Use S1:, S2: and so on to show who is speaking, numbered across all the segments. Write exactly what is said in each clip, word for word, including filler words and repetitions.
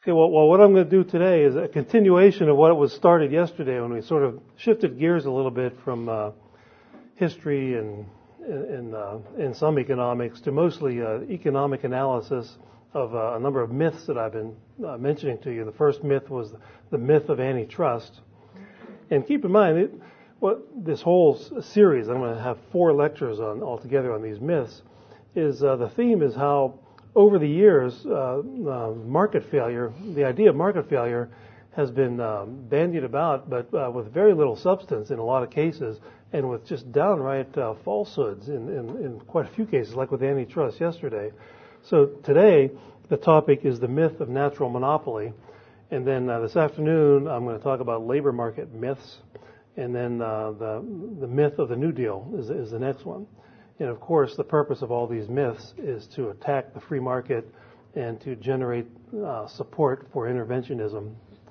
S1: Okay, well, well, what I'm going to do today is a continuation of what was started yesterday when we sort of shifted gears a little bit from uh, history and and, uh, and some economics to mostly uh, economic analysis of uh, a number of myths that I've been uh, mentioning to you. The first myth was the myth of antitrust. And keep in mind, it, what this whole series, I'm going to have four lectures on altogether on these myths, is uh, the theme is how over the years, uh, uh, market failure, the idea of market failure has been um, bandied about, but uh, with very little substance in a lot of cases, and with just downright uh, falsehoods in, in, in quite a few cases, like with antitrust yesterday. So today, the topic is the myth of natural monopoly. And then uh, this afternoon, I'm going to talk about labor market myths. And then uh, the, the myth of the New Deal is, is the next one. And of course, the purpose of all these myths is to attack the free market and to generate uh, support for interventionism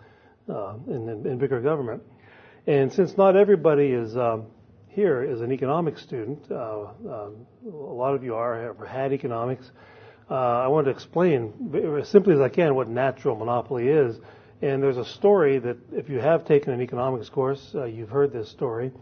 S1: uh, in, in, in bigger government. And since not everybody is um, here is an economics student, uh, um, a lot of you are, have had economics, uh, I want to explain as simply as I can what natural monopoly is. And there's a story that if you have taken an economics course, uh, you've heard this story.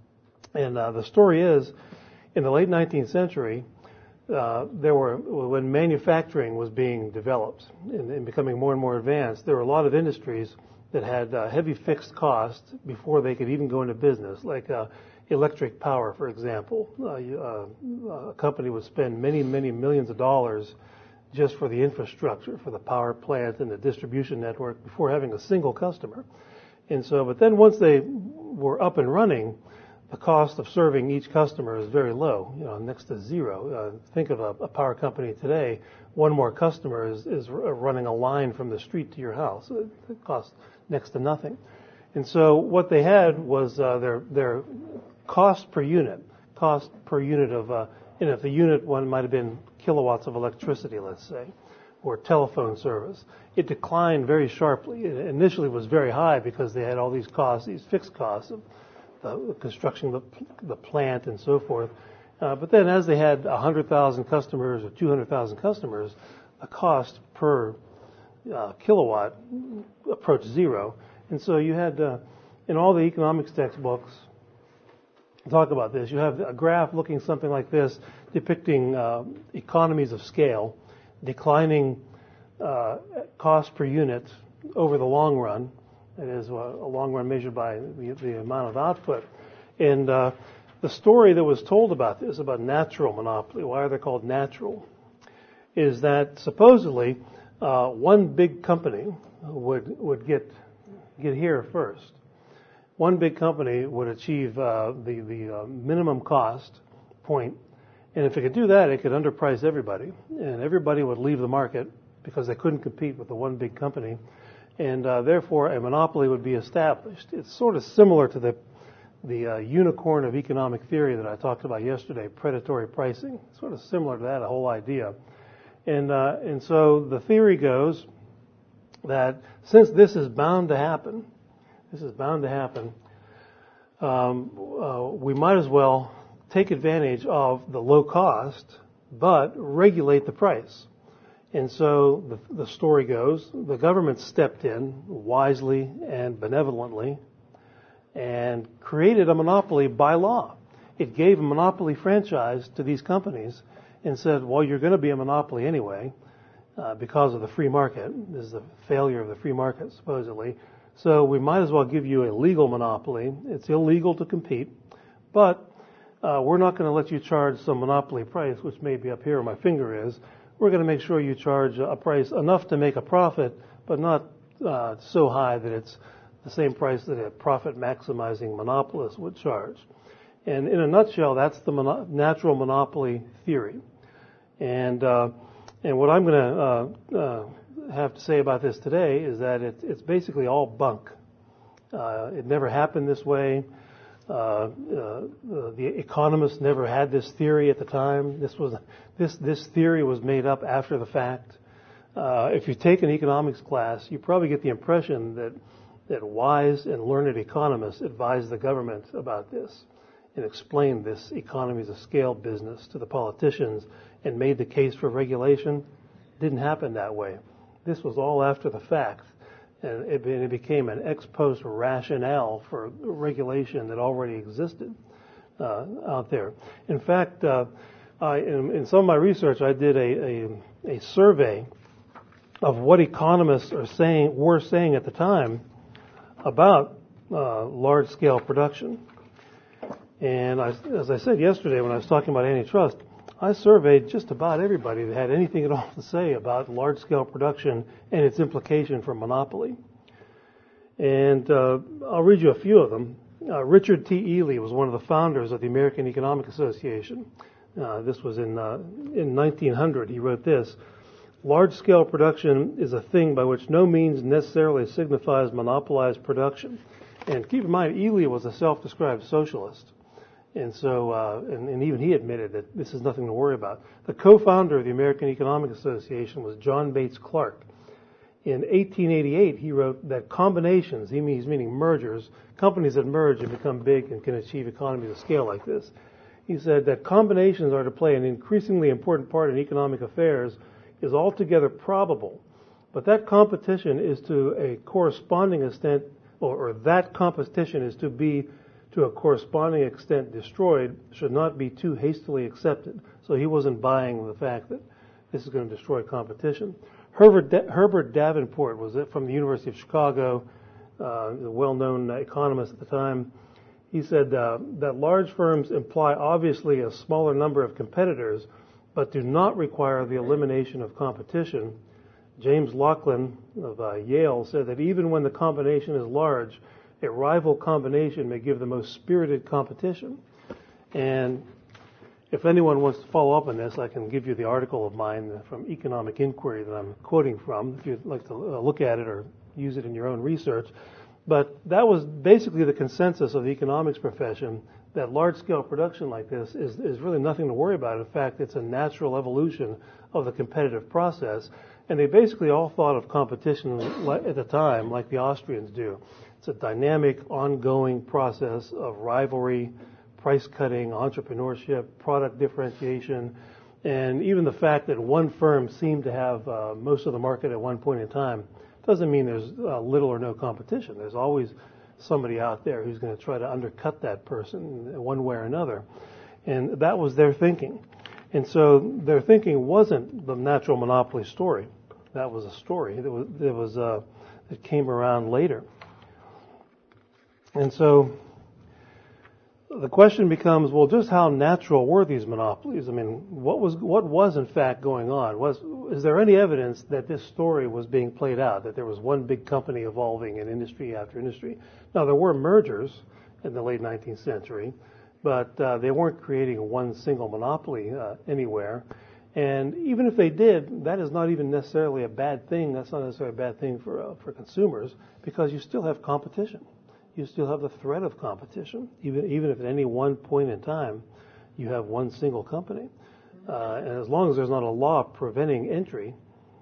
S1: And uh, the story is, in the late nineteenth century, uh, there were, when manufacturing was being developed and, and becoming more and more advanced, there were a lot of industries that had uh, heavy fixed costs before they could even go into business, like uh, electric power, for example. Uh, uh, a company would spend many, many millions of dollars just for the infrastructure, for the power plant and the distribution network before having a single customer. And so, but then once they were up and running, the cost of serving each customer is very low, you know, next to zero. Uh, think of a, a power company today. One more customer is, is running a line from the street to your house. It, it costs next to nothing. And so what they had was uh, their their cost per unit, cost per unit of, uh, you know, if the unit one might have been kilowatts of electricity, let's say, or telephone service. It declined very sharply. It initially was very high because they had all these costs, these fixed costs of the construction of the, the plant and so forth. Uh, but then as they had one hundred thousand customers or two hundred thousand customers, the cost per uh, kilowatt approached zero. And so you had, uh, in all the economics textbooks, talk about this. You have a graph looking something like this, depicting uh, economies of scale, declining uh, cost per unit over the long run. It is a long run measured by the, the amount of output. And uh, the story that was told about this, about natural monopoly, why are they called natural, is that supposedly uh, one big company would would get get here first. One big company would achieve uh, the, the uh, minimum cost point. And if it could do that, it could underprice everybody. And everybody would leave the market because they couldn't compete with the one big company. And uh, therefore, a monopoly would be established. It's sort of similar to the the uh, unicorn of economic theory that I talked about yesterday, predatory pricing. It's sort of similar to that, a whole idea. And uh, and so the theory goes that since this is bound to happen, this is bound to happen, um, uh, we might as well take advantage of the low cost, but regulate the price. And so the, the story goes, the government stepped in wisely and benevolently and created a monopoly by law. It gave a monopoly franchise to these companies and said, well, you're going to be a monopoly anyway uh, because of the free market. This is the failure of the free market, supposedly. So we might as well give you a legal monopoly. It's illegal to compete, but uh, we're not going to let you charge some monopoly price, which may be up here where my finger is. We're going to make sure you charge a price enough to make a profit, but not uh, so high that it's the same price that a profit-maximizing monopolist would charge. And in a nutshell, that's the mono- natural monopoly theory. And uh, and what I'm going to uh, uh, have to say about this today is that it, it's basically all bunk. Uh, it never happened this way. Uh, uh, the economists never had this theory at the time. This was this this theory was made up after the fact. Uh, if you take an economics class, you probably get the impression that that wise and learned economists advised the government about this and explained this economies of scale business to the politicians and made the case for regulation. It didn't happen that way. this was all after the fact, and it, it became an ex post rationale for regulation that already existed uh, out there. In fact, uh, I, in, in some of my research, I did a, a, a survey of what economists are saying were saying at the time about uh, large-scale production. And I, as I said yesterday when I was talking about antitrust, I surveyed just about everybody that had anything at all to say about large-scale production and its implication for monopoly. And uh, I'll read you a few of them. Uh, Richard T. Ely was one of the founders of the American Economic Association. Uh, this was in uh, in nineteen hundred. He wrote this: large-scale production is a thing by which no means necessarily signifies monopolized production. And keep in mind, Ely was a self-described socialist. And so, uh, and, and even he admitted that this is nothing to worry about. The co-founder of the American Economic Association was John Bates Clark. In eighteen eighty-eight, he wrote that combinations, he means meaning mergers, companies that merge and become big and can achieve economies of scale like this. He said that combinations are to play an increasingly important part in economic affairs is altogether probable, but that competition is to a corresponding extent, or, or that competition is to be to a corresponding extent destroyed, should not be too hastily accepted. So he wasn't buying the fact that this is going to destroy competition. Herbert, da- Herbert Davenport was from the University of Chicago, uh, a well-known economist at the time. He said uh, that large firms imply obviously a smaller number of competitors, but do not require the elimination of competition. James Laughlin of uh, Yale said that even when the combination is large, a rival combination may give the most spirited competition. And if anyone wants to follow up on this, I can give you the article of mine from Economic Inquiry that I'm quoting from, if you'd like to look at it or use it in your own research. But that was basically the consensus of the economics profession, that large-scale production like this is, is really nothing to worry about. In fact, it's a natural evolution of the competitive process. And they basically all thought of competition at the time like the Austrians do. It's a dynamic, ongoing process of rivalry, price cutting, entrepreneurship, product differentiation, and even the fact that one firm seemed to have uh, most of the market at one point in time doesn't mean there's uh, little or no competition. There's always somebody out there who's going to try to undercut that person one way or another. And that was their thinking. And so their thinking wasn't the natural monopoly story. That was a story that was, that was uh, that came around later. And so the question becomes, well, just how natural were these monopolies? I mean, what was what was in fact going on? Was is there any evidence that this story was being played out, that there was one big company evolving in industry after industry? Now, there were mergers in the late nineteenth century, but uh, they weren't creating one single monopoly uh, anywhere. And even if they did, that is not even necessarily a bad thing. That's not necessarily a bad thing for uh, for consumers, because you still have competition. You still have the threat of competition, even even if at any one point in time you have one single company. Uh, and as long as there's not a law preventing entry,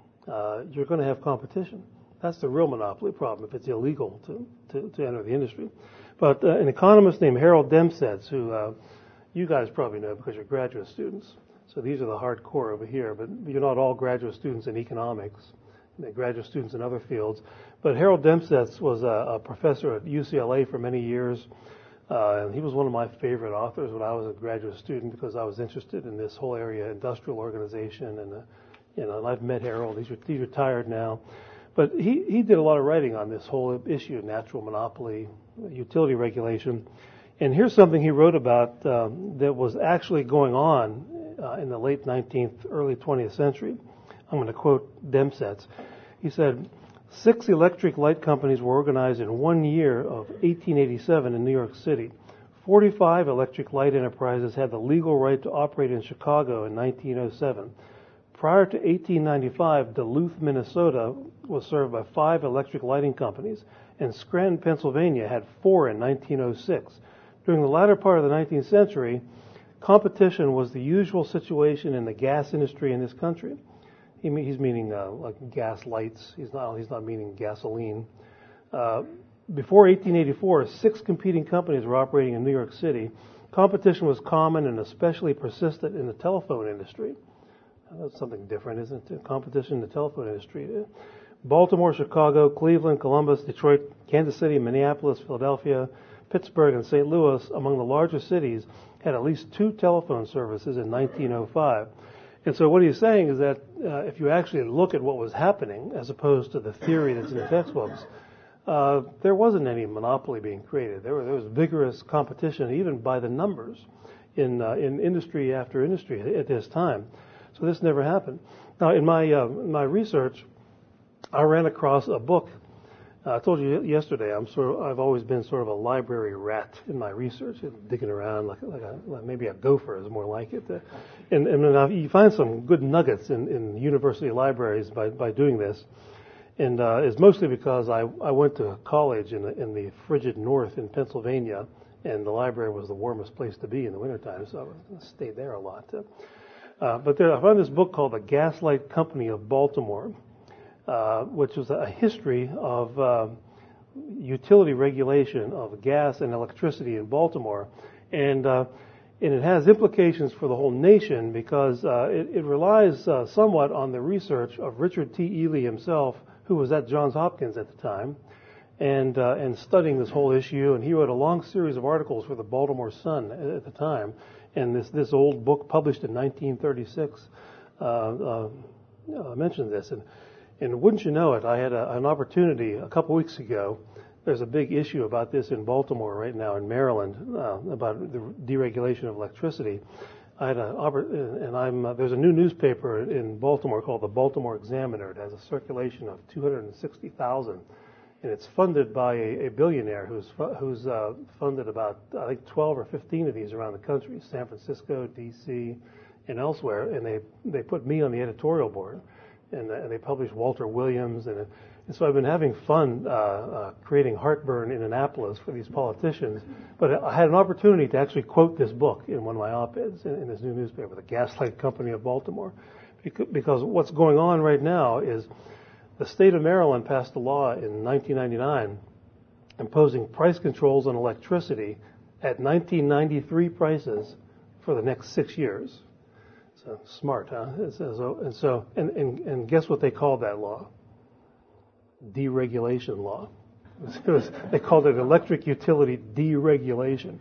S1: uh, you're going to have competition. That's the real monopoly problem if it's illegal to, to, to enter the industry. But uh, an economist named Harold Demsetz, who uh, you guys probably know because you're graduate students, so these are the hardcore over here, but you're not all graduate students in economics. They're graduate students in other fields. But Harold Demsetz was a, a professor at U C L A for many years. Uh, and he was one of my favorite authors when I was a graduate student because I was interested in this whole area, industrial organization. And, uh, you know, and I've met Harold. He's, he's retired now. But he, he did a lot of writing on this whole issue of natural monopoly, utility regulation. And here's something he wrote about um, that was actually going on uh, in the late nineteenth, early twentieth century. I'm going to quote Demsetz. He said, six electric light companies were organized in one year of eighteen eighty-seven in New York City. forty-five electric light enterprises had the legal right to operate in Chicago in nineteen oh seven. Prior to eighteen ninety-five, Duluth, Minnesota was served by five electric lighting companies, and Scranton, Pennsylvania had four in nineteen oh six. During the latter part of the nineteenth century, competition was the usual situation in the gas industry in this country. He, he's meaning uh, like gas lights. He's not. He's not meaning gasoline. Uh, before eighteen eighty-four, six competing companies were operating in New York City. Competition was common and especially persistent in the telephone industry. Uh, that's something different, isn't it? Competition in the telephone industry. Baltimore, Chicago, Cleveland, Columbus, Detroit, Kansas City, Minneapolis, Philadelphia, Pittsburgh, and Saint Louis, among the largest cities, had at least two telephone services in nineteen oh five. And so what he's saying is that uh, if you actually look at what was happening, as opposed to the theory that's in the textbooks, uh, there wasn't any monopoly being created. There, were, there was vigorous competition, even by the numbers, in uh, in industry after industry at this time. So this never happened. Now, in my uh, my research, I ran across a book. Uh, I told you yesterday, I'm sort of, I've always been sort of a library rat in my research, digging around like, like, a, like maybe a gopher is more like it. Uh, and and you find some good nuggets in, in university libraries by, by doing this. And uh, it's mostly because I, I went to college in the, in the frigid north in Pennsylvania, and the library was the warmest place to be in the wintertime, so I stayed there a lot. Uh, but there, I found this book called The Gaslight Company of Baltimore, Uh, which was a history of uh, utility regulation of gas and electricity in Baltimore. And, uh, and it has implications for the whole nation because uh, it, it relies uh, somewhat on the research of Richard T. Ely himself, who was at Johns Hopkins at the time, and, uh, and studying this whole issue. And he wrote a long series of articles for the Baltimore Sun at, at the time. And this, this old book published in nineteen thirty-six uh, uh, uh, mentioned this. And And wouldn't you know it, I had a, an opportunity a couple weeks ago. There's a big issue about this in Baltimore right now in Maryland uh, about the deregulation of electricity. I had a, and I'm uh, there's a new newspaper in Baltimore called the Baltimore Examiner. It has a circulation of two hundred sixty thousand, and it's funded by a, a billionaire who's who's uh, funded about I think twelve or fifteen of these around the country, San Francisco, D C, and elsewhere. And they they put me on the editorial board. And, and they published Walter Williams, and, and so I've been having fun uh, uh, creating heartburn in Annapolis for these politicians. But I had an opportunity to actually quote this book in one of my op-eds in, in this new newspaper, The Gaslight Company of Baltimore, because, because what's going on right now is the state of Maryland passed a law in nineteen ninety-nine imposing price controls on electricity at nineteen ninety-three prices for the next six years. So smart, huh? And so, and, so and, and, and guess what they called that law? Deregulation law. It was, they called it electric utility deregulation.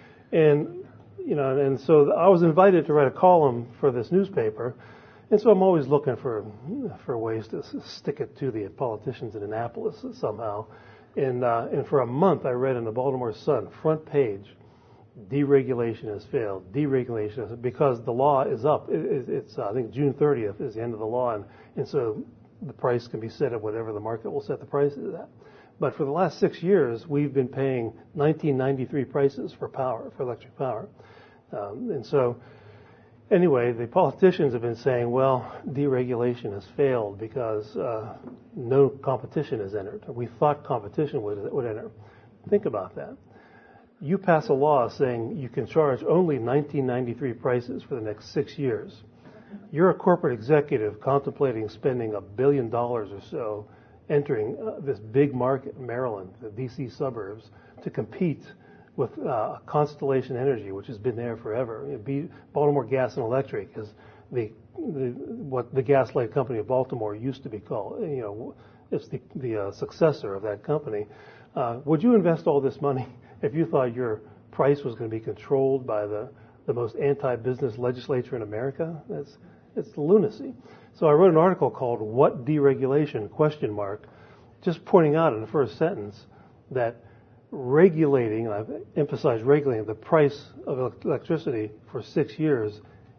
S1: And, you know, and so I was invited to write a column for this newspaper. And so I'm always looking for, for ways to stick it to the politicians in Annapolis somehow. And, uh, and for a month I read in the Baltimore Sun, front page, deregulation has failed. Deregulation has, because the law is up. It, it, it's uh, I think June thirtieth is the end of the law, and, and so the price can be set at whatever the market will set the prices at. But for the last six years, we've been paying nineteen ninety-three prices for power, for electric power, um, and so anyway, the politicians have been saying, well, deregulation has failed because uh, no competition has entered. We thought competition would would enter. Think about that. You pass a law saying you can charge only nineteen ninety-three prices for the next six years. You're a corporate executive contemplating spending a billion dollars or so entering uh, this big market in Maryland, the D C suburbs, to compete with uh, Constellation Energy, which has been there forever. You know, Baltimore Gas and Electric is the, the what the Gaslight Company of Baltimore used to be called. You know, it's the, the uh, successor of that company. Uh, would you invest all this money if you thought your price was going to be controlled by the, the most anti-business legislature in America? That's it's lunacy. So I wrote an article called "What Deregulation?" question mark, just pointing out in the first sentence that regulating, and I've emphasized regulating, the price of electricity for six years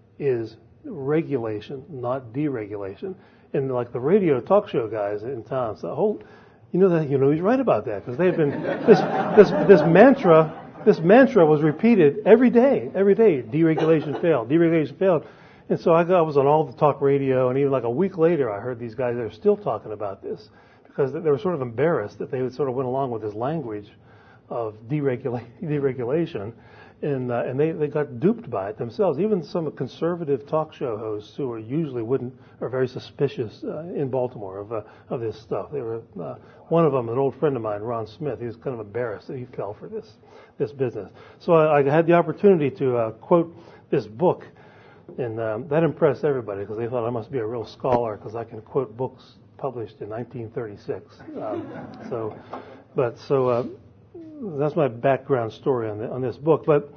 S1: is regulation, not deregulation. And like the radio talk show guys in town, so whole. You know that you know he's right about that because they've been this this this mantra this mantra was repeated every day every day. Deregulation failed. Deregulation failed. And so I, got, I was on all the talk radio, and even like a week later, I heard these guys that are still talking about this because they were sort of embarrassed that they would sort of went along with this language of deregula- deregulation, and uh, and they, they got duped by it themselves. Even some conservative talk show hosts who are usually wouldn't are very suspicious uh, in Baltimore of uh, of this stuff. They were uh, one of them, an old friend of mine, Ron Smith. He was kind of embarrassed that he fell for this this business. So I, I had the opportunity to uh, quote this book, and um, that impressed everybody because they thought I must be a real scholar because I can quote books published in nineteen thirty-six. Um, so, but so uh, that's my background story on the, on this book. But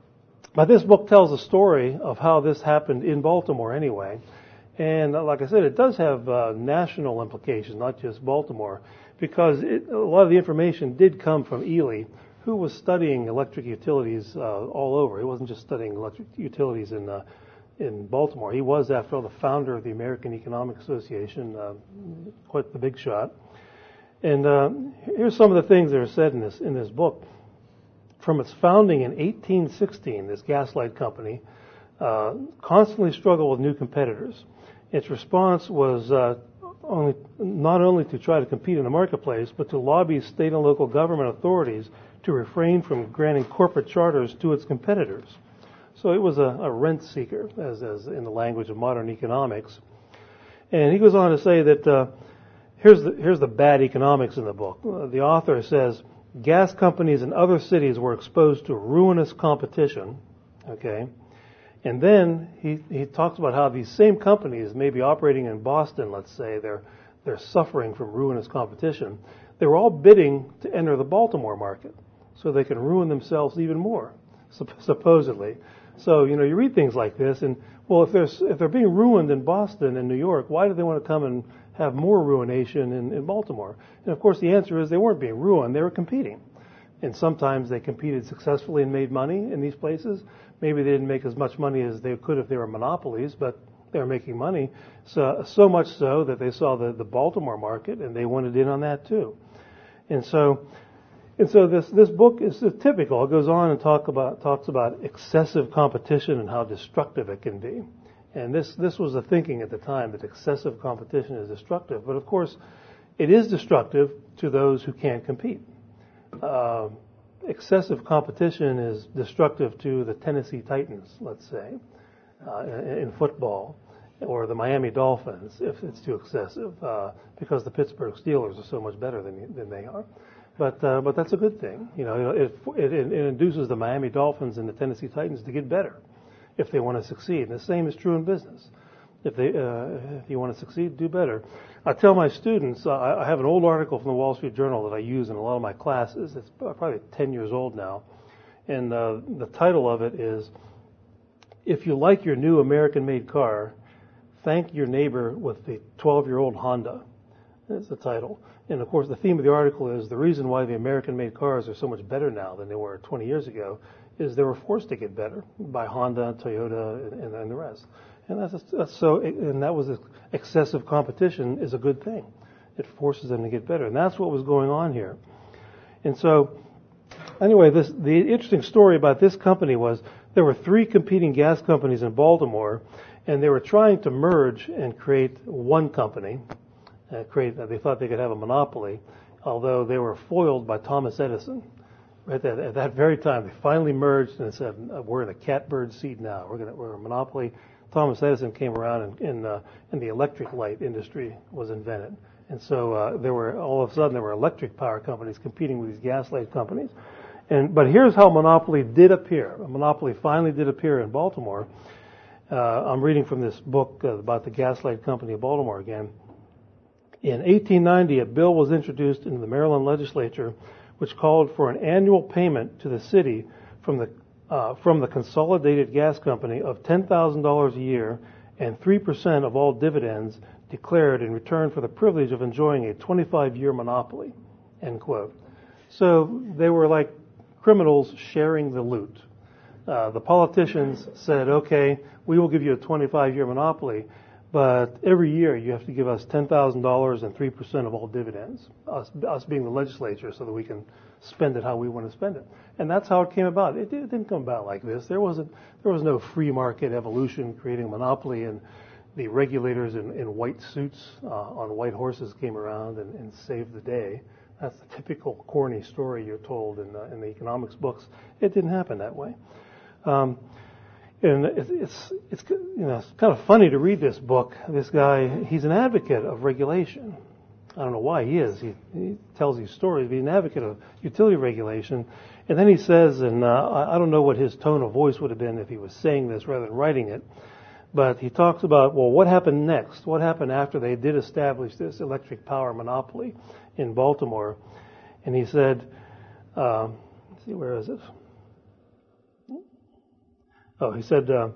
S1: but this book tells a story of how this happened in Baltimore anyway. And uh, like I said, it does have uh, national implications, not just Baltimore, because it, a lot of the information did come from Ely, who was studying electric utilities uh, all over. He wasn't just studying electric utilities in uh, in Baltimore. He was, after all, the founder of the American Economic Association, uh, quite the big shot. And uh, here's some of the things that are said in this in this book. From its founding in eighteen sixteen, this Gaslight Company uh, constantly struggled with new competitors. Its response was uh, only, not only to try to compete in the marketplace, but to lobby state and local government authorities to refrain from granting corporate charters to its competitors. So it was a, a rent seeker, as, as in the language of modern economics. And he goes on to say that uh, here's the here's the bad economics in the book. Uh, the author says gas companies in other cities were exposed to ruinous competition. Okay. And then he, he talks about how these same companies, maybe operating in Boston, let's say, they're they're suffering from ruinous competition. They were all bidding to enter the Baltimore market so they can ruin themselves even more, supposedly. So, you know, you read things like this, and, well, if, there's, if they're being ruined in Boston and New York, why do they want to come and have more ruination in, in Baltimore? And, of course, the answer is they weren't being ruined. They were competing. And sometimes they competed successfully and made money in these places. Maybe they didn't make as much money as they could if they were monopolies, but they were making money. So, so much so that they saw the, the Baltimore market and they wanted in on that too. And so, and so this, this book is typical. It goes on and talk about, talks about excessive competition and how destructive it can be. And this, this was the thinking at the time, that excessive competition is destructive. But of course, it is destructive to those who can't compete. Uh, excessive competition is destructive to the Tennessee Titans, let's say, uh, in, in football, or the Miami Dolphins if it's too excessive, uh, because the Pittsburgh Steelers are so much better than than they are. But uh, but that's a good thing, you know. It, it, it induces the Miami Dolphins and the Tennessee Titans to get better if they want to succeed. And the same is true in business. If they uh, if you want to succeed, do better. I tell my students, uh, I have an old article from the Wall Street Journal that I use in a lot of my classes. It's probably ten years old now. And uh, the title of it is, "If you like your new American-made car, thank your neighbor with the twelve-year-old Honda." That's the title. And, of course, the theme of the article is the reason why the American-made cars are so much better now than they were twenty years ago is they were forced to get better by Honda, Toyota, and, and the rest. And that's, that's so, and that was excessive competition is a good thing. It forces them to get better, and that's what was going on here. And so, anyway, this the interesting story about this company was there were three competing gas companies in Baltimore, and they were trying to merge and create one company. Uh, create, they thought they could have a monopoly, although they were foiled by Thomas Edison. Right at, at that very time, they finally merged and said, "We're in a catbird seat now. We're going we're a monopoly." Thomas Edison came around, and, and, uh, and the electric light industry was invented. And so uh, there were all of a sudden there were electric power companies competing with these gas light companies. And but here's how monopoly did appear. A monopoly finally did appear in Baltimore. Uh, I'm reading from this book uh, about the Gaslight Company of Baltimore again. In eighteen ninety, a bill was introduced into the Maryland legislature which called for an annual payment to the city from the uh, from the Consolidated Gas Company of ten thousand dollars a year and three percent of all dividends declared in return for the privilege of enjoying a twenty-five year monopoly, end quote. So they were like criminals sharing the loot. Uh, the politicians said, okay, we will give you a twenty-five year monopoly, but every year you have to give us ten thousand dollars and three percent of all dividends, us, us being the legislature, so that we can spend it how we want to spend it. And that's how it came about. It, it didn't come about like this. There wasn't, there was no free market evolution creating a monopoly, and the regulators in, in white suits uh, on white horses came around and, and saved the day. That's the typical corny story you're told in, uh, in the economics books. It didn't happen that way. Um, and it's, it's, it's, you know, it's kind of funny to read this book. This guy, he's an advocate of regulation. I don't know why he is. He, he tells these stories. He's an advocate of utility regulation. And then he says, and uh, I, I don't know what his tone of voice would have been if he was saying this rather than writing it, But he talks about, well, what happened next? What happened after they did establish this electric power monopoly in Baltimore? And he said, uh, let's see, where is it? Oh, he said, uh,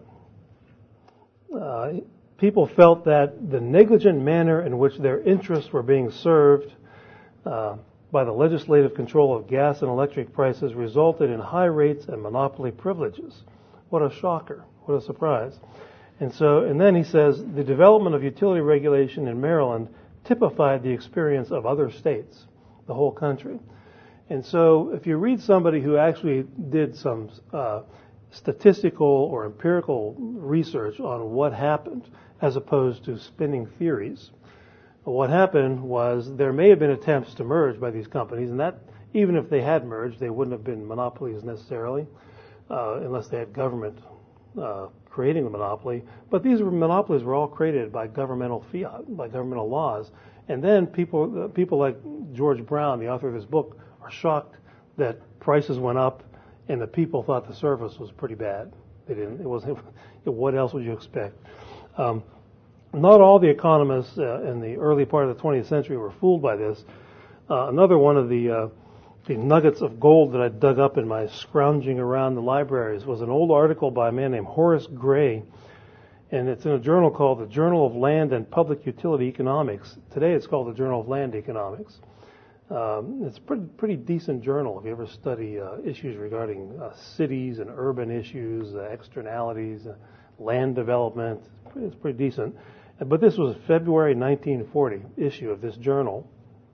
S1: uh, people felt that the negligent manner in which their interests were being served uh, by the legislative control of gas and electric prices resulted in high rates and monopoly privileges. What a shocker. What a surprise. And so, and then he says, the development of utility regulation in Maryland typified the experience of other states, the whole country. And so, if you read somebody who actually did some uh, statistical or empirical research on what happened, as opposed to spinning theories, what happened was there may have been attempts to merge by these companies, and that even if they had merged, they wouldn't have been monopolies necessarily, uh, unless they had government uh, creating the monopoly. But these were, monopolies were all created by governmental fiat, by governmental laws. And then people, uh, people like George Brown, the author of this book, are shocked that prices went up, and the people thought the service was pretty bad. They didn't. It wasn't. What else would you expect? Um, not all the economists uh, in the early part of the twentieth century were fooled by this. Uh, another one of the uh, the nuggets of gold that I dug up in my scrounging around the libraries was an old article by a man named Horace Gray, and it's in a journal called the Journal of Land and Public Utility Economics. Today it's called the Journal of Land Economics. Um, it's a pretty, pretty decent journal if you ever study uh, issues regarding uh, cities and urban issues, uh, externalities, uh, land development. It's pretty, it's pretty decent. But this was a February nineteen forty issue of this journal.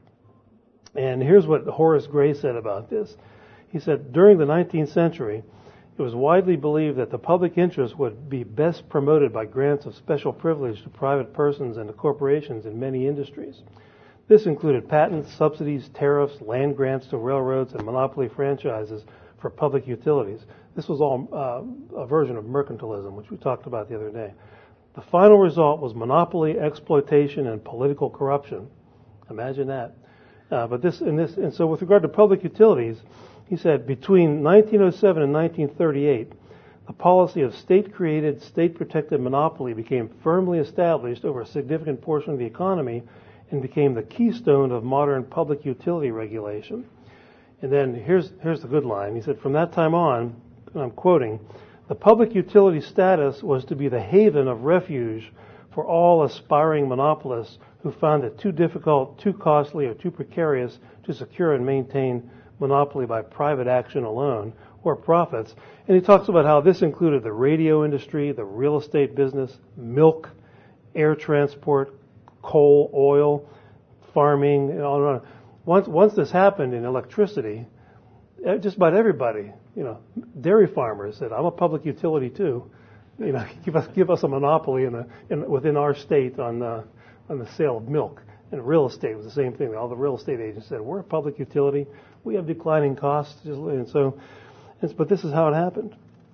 S1: And here's what Horace Gray said about this. He said, during the nineteenth century, it was widely believed that the public interest would be best promoted by grants of special privilege to private persons and to corporations in many industries. This included patents, subsidies, tariffs, land grants to railroads, and monopoly franchises for public utilities. This was all uh, a version of mercantilism, which we talked about the other day. The final result was monopoly, exploitation, and political corruption. Imagine that. Uh, but this and this, and so with regard to public utilities, he said between nineteen oh seven and nineteen thirty-eight, the policy of state-created, state-protected monopoly became firmly established over a significant portion of the economy and became the keystone of modern public utility regulation. And then here's here's the good line. He said, from that time on, and I'm quoting, the public utility status was to be the haven of refuge for all aspiring monopolists who found it too difficult, too costly, or too precarious to secure and maintain monopoly by private action alone or profits. And he talks about how this included the radio industry, the real estate business, milk, air transport, coal, oil, farming, and on and on. Once, once this happened in electricity, just about everybody, you know, dairy farmers said, I'm a public utility too. You know, give us give us a monopoly in the in, within our state on the on the sale of milk. And real estate was the same thing. All the real estate agents said, we're a public utility. We have declining costs. And so, and, but this is how it happened.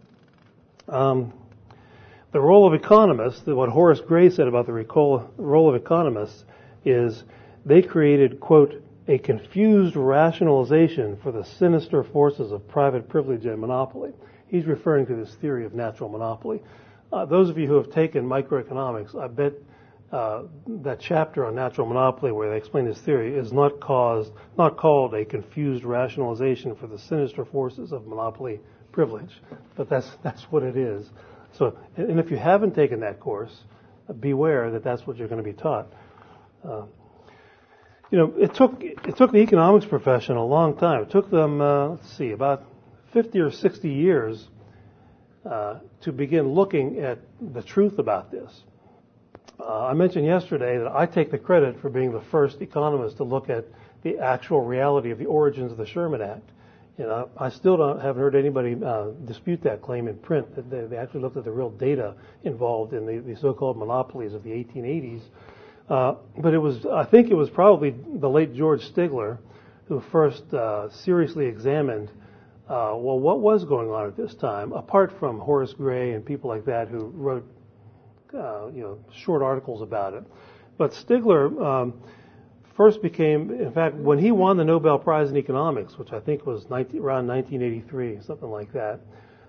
S1: Um, the role of economists, what Horace Gray said about the role of economists is they created, quote, a confused rationalization for the sinister forces of private privilege and monopoly. He's referring to this theory of natural monopoly. Uh, those of you who have taken microeconomics, I bet uh, that chapter on natural monopoly where they explain this theory is not caused, not called a confused rationalization for the sinister forces of monopoly privilege, but that's that's what it is. So, and if you haven't taken that course, beware that that's what you're going to be taught. Uh, you know, it took it took the economics profession a long time. It took them, uh, let's see, about fifty or sixty years uh, to begin looking at the truth about this. Uh, I mentioned yesterday that I take the credit for being the first economist to look at the actual reality of the origins of the Sherman Act. You know, I still don't haven't heard anybody uh, dispute that claim in print that they, they actually looked at the real data involved in the, the so-called monopolies of the eighteen eighties. Uh, but it was, I think it was probably the late George Stigler who first uh, seriously examined Uh, well, what was going on at this time, apart from Horace Gray and people like that who wrote, uh, you know, short articles about it. But Stigler um, first became, in fact, when he won the Nobel Prize in Economics, which I think was nineteen, around nineteen eighty-three, something like that,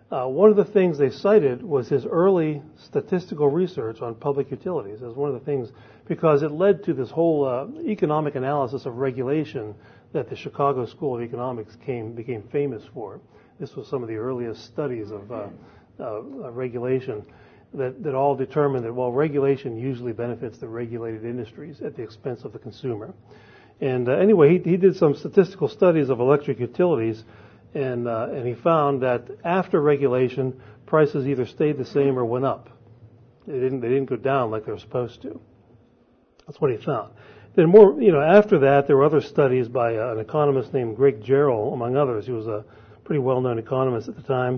S1: Uh, one of the things they cited was his early statistical research on public utilities as one of the things, because it led to this whole uh, economic analysis of regulation that the Chicago School of Economics came became famous for. This was some of the earliest studies of uh, uh, regulation that, that all determined that, well, regulation usually benefits the regulated industries at the expense of the consumer. And uh, anyway, he, he did some statistical studies of electric utilities, and uh, and he found that after regulation, prices either stayed the same or went up. They didn't they didn't go down like they were supposed to. That's what he found. Then more, you know, after that, there were other studies by uh, an economist named Greg Jarrell, among others. He was a pretty well-known economist at the time,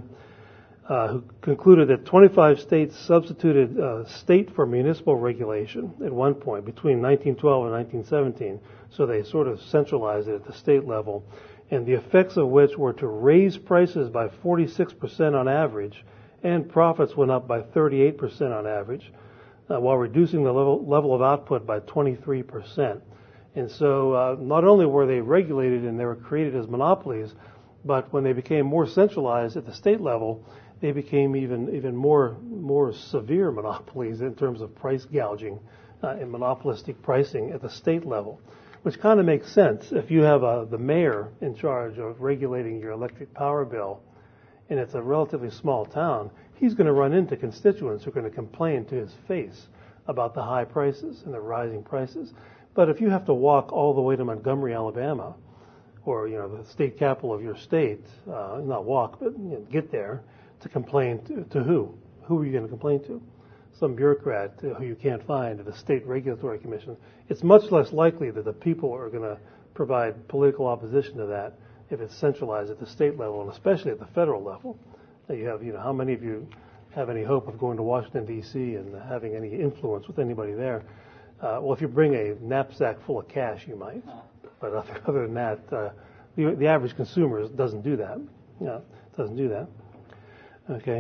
S1: uh, who concluded that twenty-five states substituted uh, state for municipal regulation at one point between nineteen twelve and nineteen seventeen. So they sort of centralized it at the state level, and the effects of which were to raise prices by forty-six percent on average, and profits went up by thirty-eight percent on average, uh, while reducing the level, level of output by twenty-three percent. And so uh, not only were they regulated and they were created as monopolies, but when they became more centralized at the state level, they became even even more more severe monopolies in terms of price gouging uh, and monopolistic pricing at the state level, which kind of makes sense. If you have uh, the mayor in charge of regulating your electric power bill, and it's a relatively small town, he's going to run into constituents who are going to complain to his face about the high prices and the rising prices. But if you have to walk all the way to Montgomery, Alabama, or, you know, the state capital of your state, uh, not walk, but you know, get there to complain to, to who? Who are you going to complain to? Some bureaucrat uh, who you can't find at the state regulatory commission. It's much less likely that the people are going to provide political opposition to that if it's centralized at the state level, and especially at the federal level. You have, you know, how many of you have any hope of going to Washington, D C and having any influence with anybody there? Uh, well, if you bring a knapsack full of cash, you might. But other, other than that, uh, the, the average consumer doesn't do that. Yeah, doesn't do that. Okay.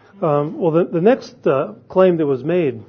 S1: Um, well, the, the next uh, claim that was made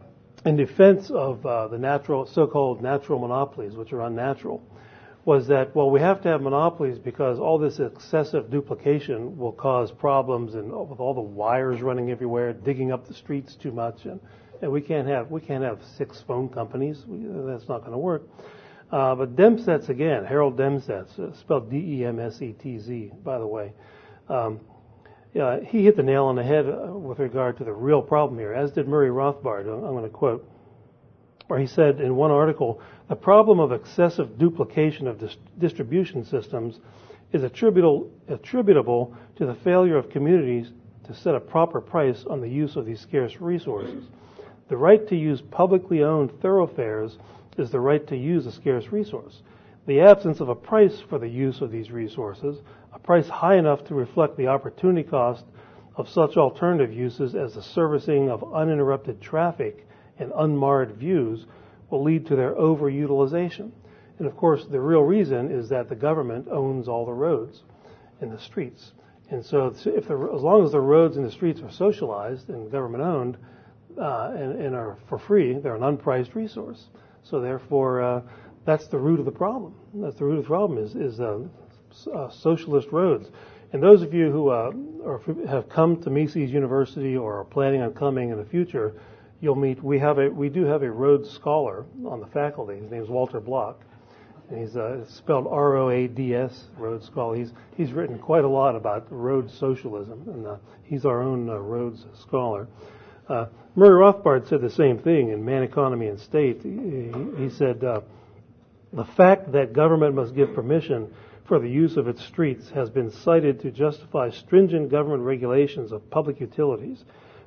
S1: in defense of uh, the natural, so-called natural monopolies, which are unnatural, was that, well, we have to have monopolies because all this excessive duplication will cause problems, and with all the wires running everywhere, digging up the streets too much, and, and we can't have we can't have six phone companies. We, that's not going to work. Uh, but Demsetz again, Harold Demsetz, uh, spelled D E M S E T Z, by the way. Um, yeah, he hit the nail on the head uh, with regard to the real problem here, as did Murray Rothbard. I'm going to quote, where he said in one article, the problem of excessive duplication of dis- distribution systems is attributable, attributable to the failure of communities to set a proper price on the use of these scarce resources. The right to use publicly owned thoroughfares is the right to use a scarce resource. The absence of a price for the use of these resources, a price high enough to reflect the opportunity cost of such alternative uses as the servicing of uninterrupted traffic and unmarred views, will lead to their overutilization. And of course, the real reason is that the government owns all the roads and the streets. And so if the, as long as the roads and the streets are socialized and government owned uh, and, and are for free, they're an unpriced resource. So therefore, uh, that's the root of the problem. That's the root of the problem is, is uh, uh, socialist roads. And those of you who uh, are, have come to Mises University or are planning on coming in the future, you'll meet. We have a we do have a Rhodes Scholar on the faculty. His name is Walter Block, and he's uh, it's spelled R O A D S, Rhodes Scholar. He's he's written quite a lot about Rhodes socialism, and uh, he's our own uh, Rhodes Scholar. Uh, Murray Rothbard said the same thing in Man, Economy, and State. He, he said uh, the fact that government must give permission for the use of its streets has been cited to justify stringent government regulations of public utilities,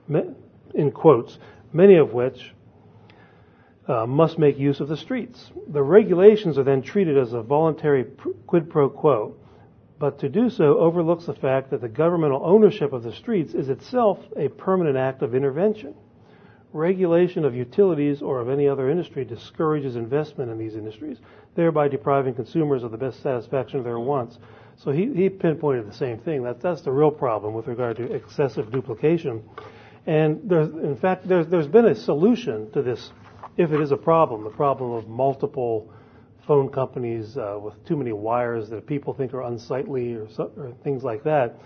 S1: in quotes, many of which uh, must make use of the streets. The regulations are then treated as a voluntary quid pro quo, but to do so overlooks the fact that the governmental ownership of the streets is itself a permanent act of intervention. Regulation of utilities or of any other industry discourages investment in these industries, thereby depriving consumers of the best satisfaction of their wants. So he, he pinpointed the same thing. That, that's the real problem with regard to excessive duplication. And there's, in fact, there's, there's been a solution to this, if it is a problem, the problem of multiple phone companies uh, with too many wires that people think are unsightly or, so, or things like that.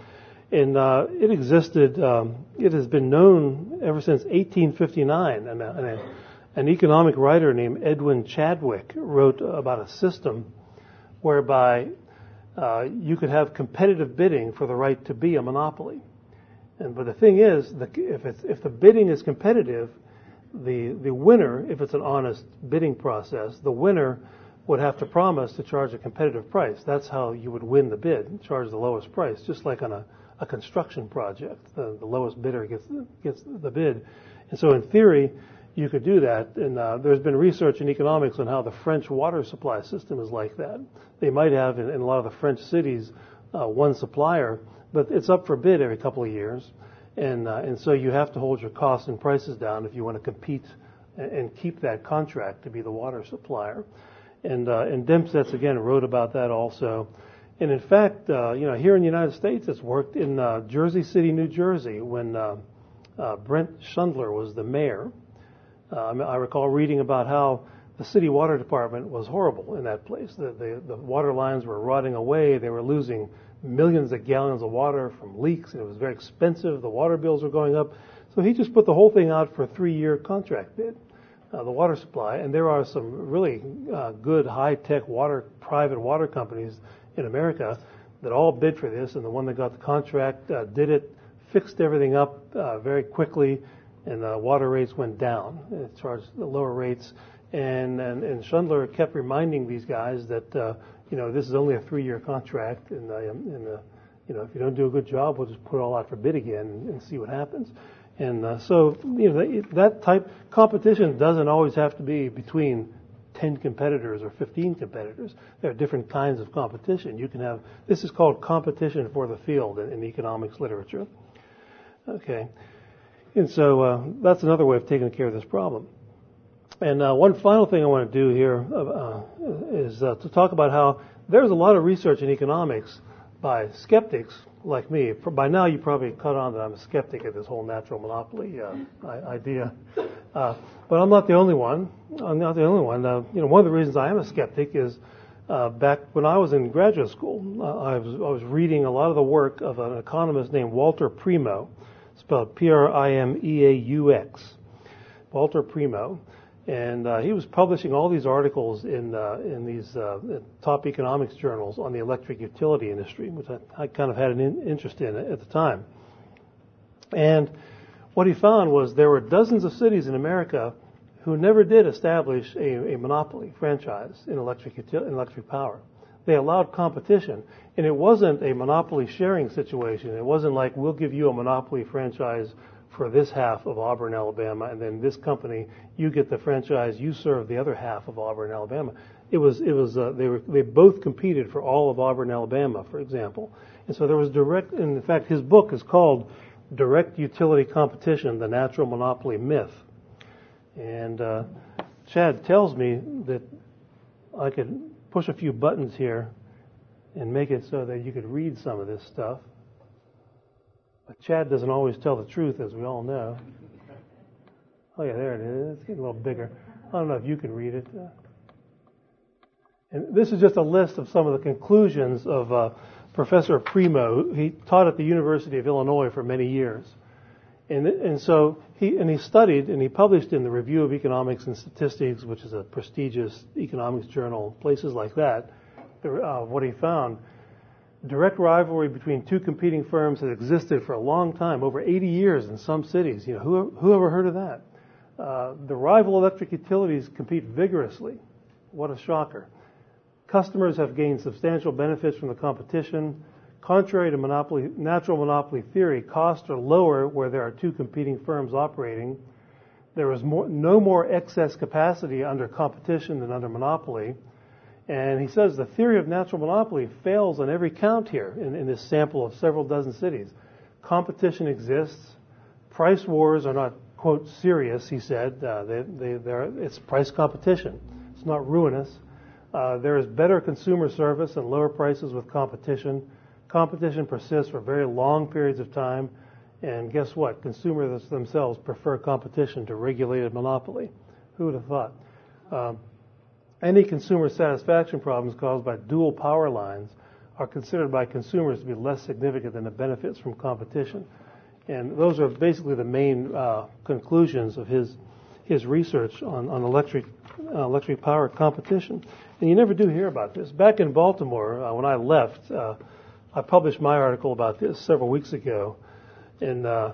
S1: And uh, it existed, um, it has been known ever since eighteen fifty-nine. And, uh, and a, an economic writer named Edwin Chadwick wrote about a system whereby uh, you could have competitive bidding for the right to be a monopoly. And but the thing is, the, if it's, if the bidding is competitive, the the winner, if it's an honest bidding process, the winner would have to promise to charge a competitive price. That's how you would win the bid, charge the lowest price, just like on a, a construction project. The, the lowest bidder gets gets the bid. And so in theory, you could do that. And uh, there's been research in economics on how the French water supply system is like that. They might have in, in a lot of the French cities uh, one supplier, but it's up for bid every couple of years. And uh, and so you have to hold your costs and prices down if you want to compete and, and keep that contract to be the water supplier. And uh, and Dempsey again wrote about that also. And in fact, uh, you know, here in the United States, it's worked in uh, Jersey City, New Jersey, when uh, uh, Brent Schundler was the mayor. Uh, I recall reading about how the city water department was horrible in that place. The, the the water lines were rotting away. They were losing millions of gallons of water from leaks, and it was very expensive. The water bills were going up. So he just put the whole thing out for a three-year contract bid, uh, the water supply. And there are some really uh, good high-tech water, private water companies in America that all bid for this, and the one that got the contract uh, did it, fixed everything up uh, very quickly, and the water rates went down. It charged the lower rates. And, and, and Schundler kept reminding these guys that, uh, you know, this is only a three-year contract, and, uh, and uh, you know, if you don't do a good job, we'll just put it all out for bid again and, and see what happens. And uh, so, you know, that type competition doesn't always have to be between ten competitors or fifteen competitors. There are different kinds of competition. You can have, this is called competition for the field in, in economics literature. Okay. And so uh, that's another way of taking care of this problem. And uh, one final thing I want to do here uh, is uh, to talk about how there's a lot of research in economics by skeptics like me. By now you probably caught on that I'm a skeptic of this whole natural monopoly uh, idea. Uh, but I'm not the only one. I'm not the only one. Uh, you know, one of the reasons I am a skeptic is uh, back when I was in graduate school, uh, I, was, I was reading a lot of the work of an economist named Walter Primo, spelled P R I M E A U X, Walter Primo. And uh, he was publishing all these articles in uh, in these uh, top economics journals on the electric utility industry, which I, I kind of had an in, interest in at the time. And what he found was there were dozens of cities in America who never did establish a, a monopoly franchise in electric util- in electric power. They allowed competition, and it wasn't a monopoly sharing situation. It wasn't like, we'll give you a monopoly franchise for this half of Auburn, Alabama, and then this company, you get the franchise, you serve the other half of Auburn, Alabama. It was, it was, uh, they were, they both competed for all of Auburn, Alabama, for example. And so there was direct, and in fact, his book is called Direct Utility Competition, The Natural Monopoly Myth. And uh, Chad tells me that I could push a few buttons here and make it so that you could read some of this stuff. But Chad doesn't always tell the truth, as we all know. Oh, yeah, there it is. It's getting a little bigger. I don't know if you can read it. And this is just a list of some of the conclusions of uh, Professor Primo. He taught at the University of Illinois for many years. And, and so he, and he studied and he published in the Review of Economics and Statistics, which is a prestigious economics journal, places like that, uh, what he found. Direct rivalry between two competing firms has existed for a long time, over eighty years in some cities. You know, who, who ever heard of that? Uh, the rival electric utilities compete vigorously. What a shocker. Customers have gained substantial benefits from the competition. Contrary to monopoly, natural monopoly theory, costs are lower where there are two competing firms operating. There is more, no more excess capacity under competition than under monopoly. And he says the theory of natural monopoly fails on every count here in, in this sample of several dozen cities. Competition exists. Price wars are not, quote, serious, he said. Uh, they, they, they're, it's price competition. It's not ruinous. Uh, there is better consumer service and lower prices with competition. Competition persists for very long periods of time. And guess what? Consumers themselves prefer competition to regulated monopoly. Who would have thought? Um, Any consumer satisfaction problems caused by dual power lines are considered by consumers to be less significant than the benefits from competition. And those are basically the main uh, conclusions of his his research on, on electric uh, electric power competition. And you never do hear about this. Back in Baltimore, uh, when I left, uh, I published my article about this several weeks ago. And uh,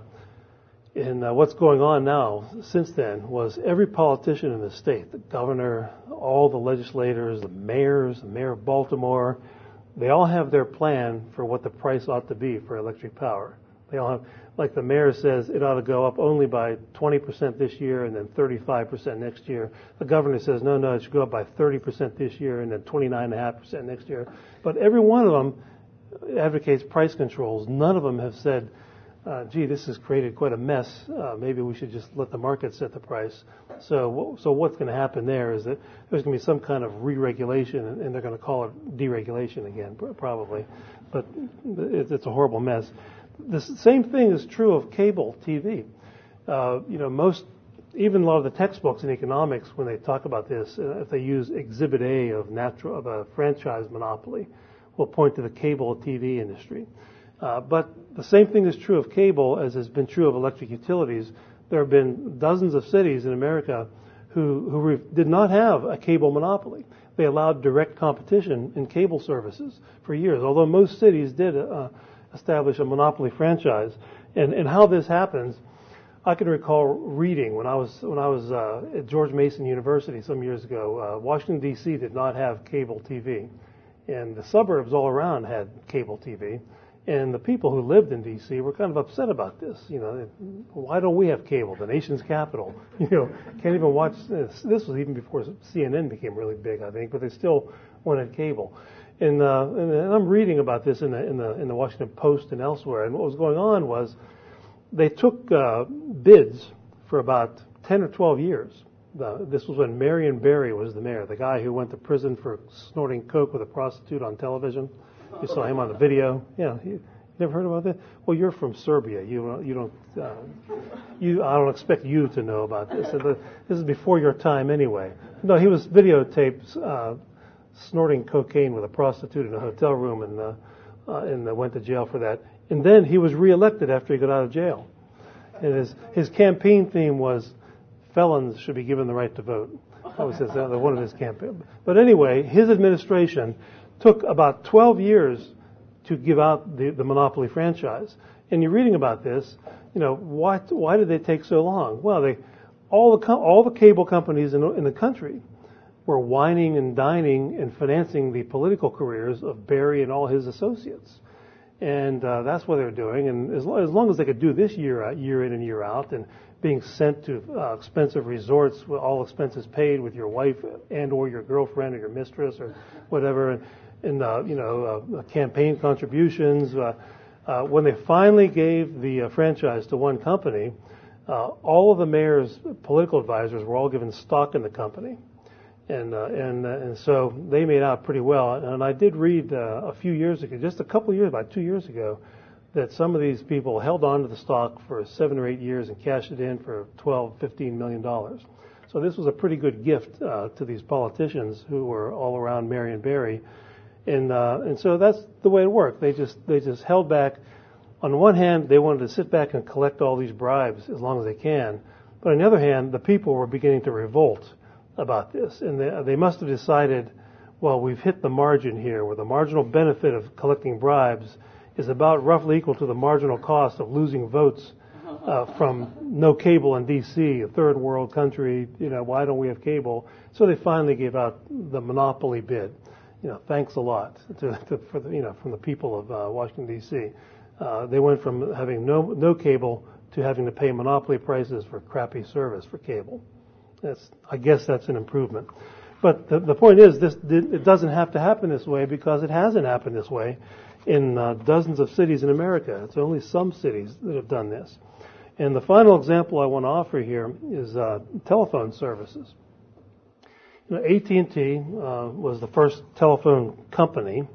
S1: and uh, what's going on now since then was every politician in the state, the governor, all the legislators, the mayors, the mayor of Baltimore, they all have their plan for what the price ought to be for electric power. They all have, like the mayor says, it ought to go up only by twenty percent this year and then thirty-five percent next year. The governor says, no, no, it should go up by thirty percent this year and then twenty-nine point five percent next year. But every one of them advocates price controls. None of them have said, uh, gee, this has created quite a mess. Uh, maybe we should just let the market set the price. So, so what's going to happen there is that there's going to be some kind of re-regulation, and, and they're going to call it deregulation again, probably. But it, it's a horrible mess. The same thing is true of cable T V. Uh, you know, most, even a lot of the textbooks in economics, when they talk about this, uh, if they use Exhibit A of natural of a franchise monopoly, will point to the cable T V industry. Uh, but the same thing is true of cable as has been true of electric utilities. There have been dozens of cities in America who, who re- did not have a cable monopoly. They allowed direct competition in cable services for years, although most cities did uh, establish a monopoly franchise. And, and how this happens, I can recall reading when I was when I was uh, at George Mason University some years ago. Uh, Washington, D C did not have cable T V, and the suburbs all around had cable T V. And the people who lived in D C were kind of upset about this. You know, why don't we have cable? The nation's capital. You know, can't even watch this. This was even before C N N became really big, I think, but they still wanted cable. And, uh, and I'm reading about this in the in the in the Washington Post and elsewhere. And what was going on was they took uh, bids for about ten or twelve years. The, this was when Marion Barry was the mayor, the guy who went to prison for snorting coke with a prostitute on television. You saw him on the video. Yeah, you never heard about that? Well, you're from Serbia. You you don't uh, you I don't expect you to know about this. This is before your time anyway. No, he was videotaped uh, snorting cocaine with a prostitute in a hotel room, and uh, uh, and uh, went to jail for that. And then he was reelected after he got out of jail. And his his campaign theme was felons should be given the right to vote. That was his, uh, one of his campaign. But anyway, his administration took about twelve years to give out the, the monopoly franchise. And you're reading about this, you know, why, why did they take so long? Well, they, all the, all the cable companies in, in the country were whining and dining and financing the political careers of Barry and all his associates. And, uh, that's what they were doing. And as long, as long as they could do this year out, year in and year out, and being sent to uh, expensive resorts with all expenses paid with your wife and or your girlfriend or your mistress or whatever, and, and uh, you know, uh, campaign contributions. Uh, uh, when they finally gave the uh, franchise to one company, uh, all of the mayor's political advisors were all given stock in the company, and uh, and uh, and so they made out pretty well. And I did read uh, a few years ago, just a couple of years, about two years ago, that some of these people held on to the stock for seven or eight years and cashed it in for twelve, fifteen million dollars. So this was a pretty good gift uh, to these politicians who were all around Marion Barry. And, uh, and so that's the way it worked. They just, they just held back. On the one hand, they wanted to sit back and collect all these bribes as long as they can. But on the other hand, the people were beginning to revolt about this. And they, they must have decided, well, we've hit the margin here, where the marginal benefit of collecting bribes is about roughly equal to the marginal cost of losing votes uh, from no cable in D C, a third world country. You know, why don't we have cable? So they finally gave out the monopoly bid. You know, thanks a lot to, to, for the, you know, from the people of uh, Washington, D C. Uh, they went from having no no cable to having to pay monopoly prices for crappy service for cable. That's, I guess that's an improvement. But the, the point is, this it doesn't have to happen this way, because it hasn't happened this way in uh, dozens of cities in America. It's only some cities that have done this. And the final example I want to offer here is uh, telephone services. You know, A T and T uh, was the first telephone company,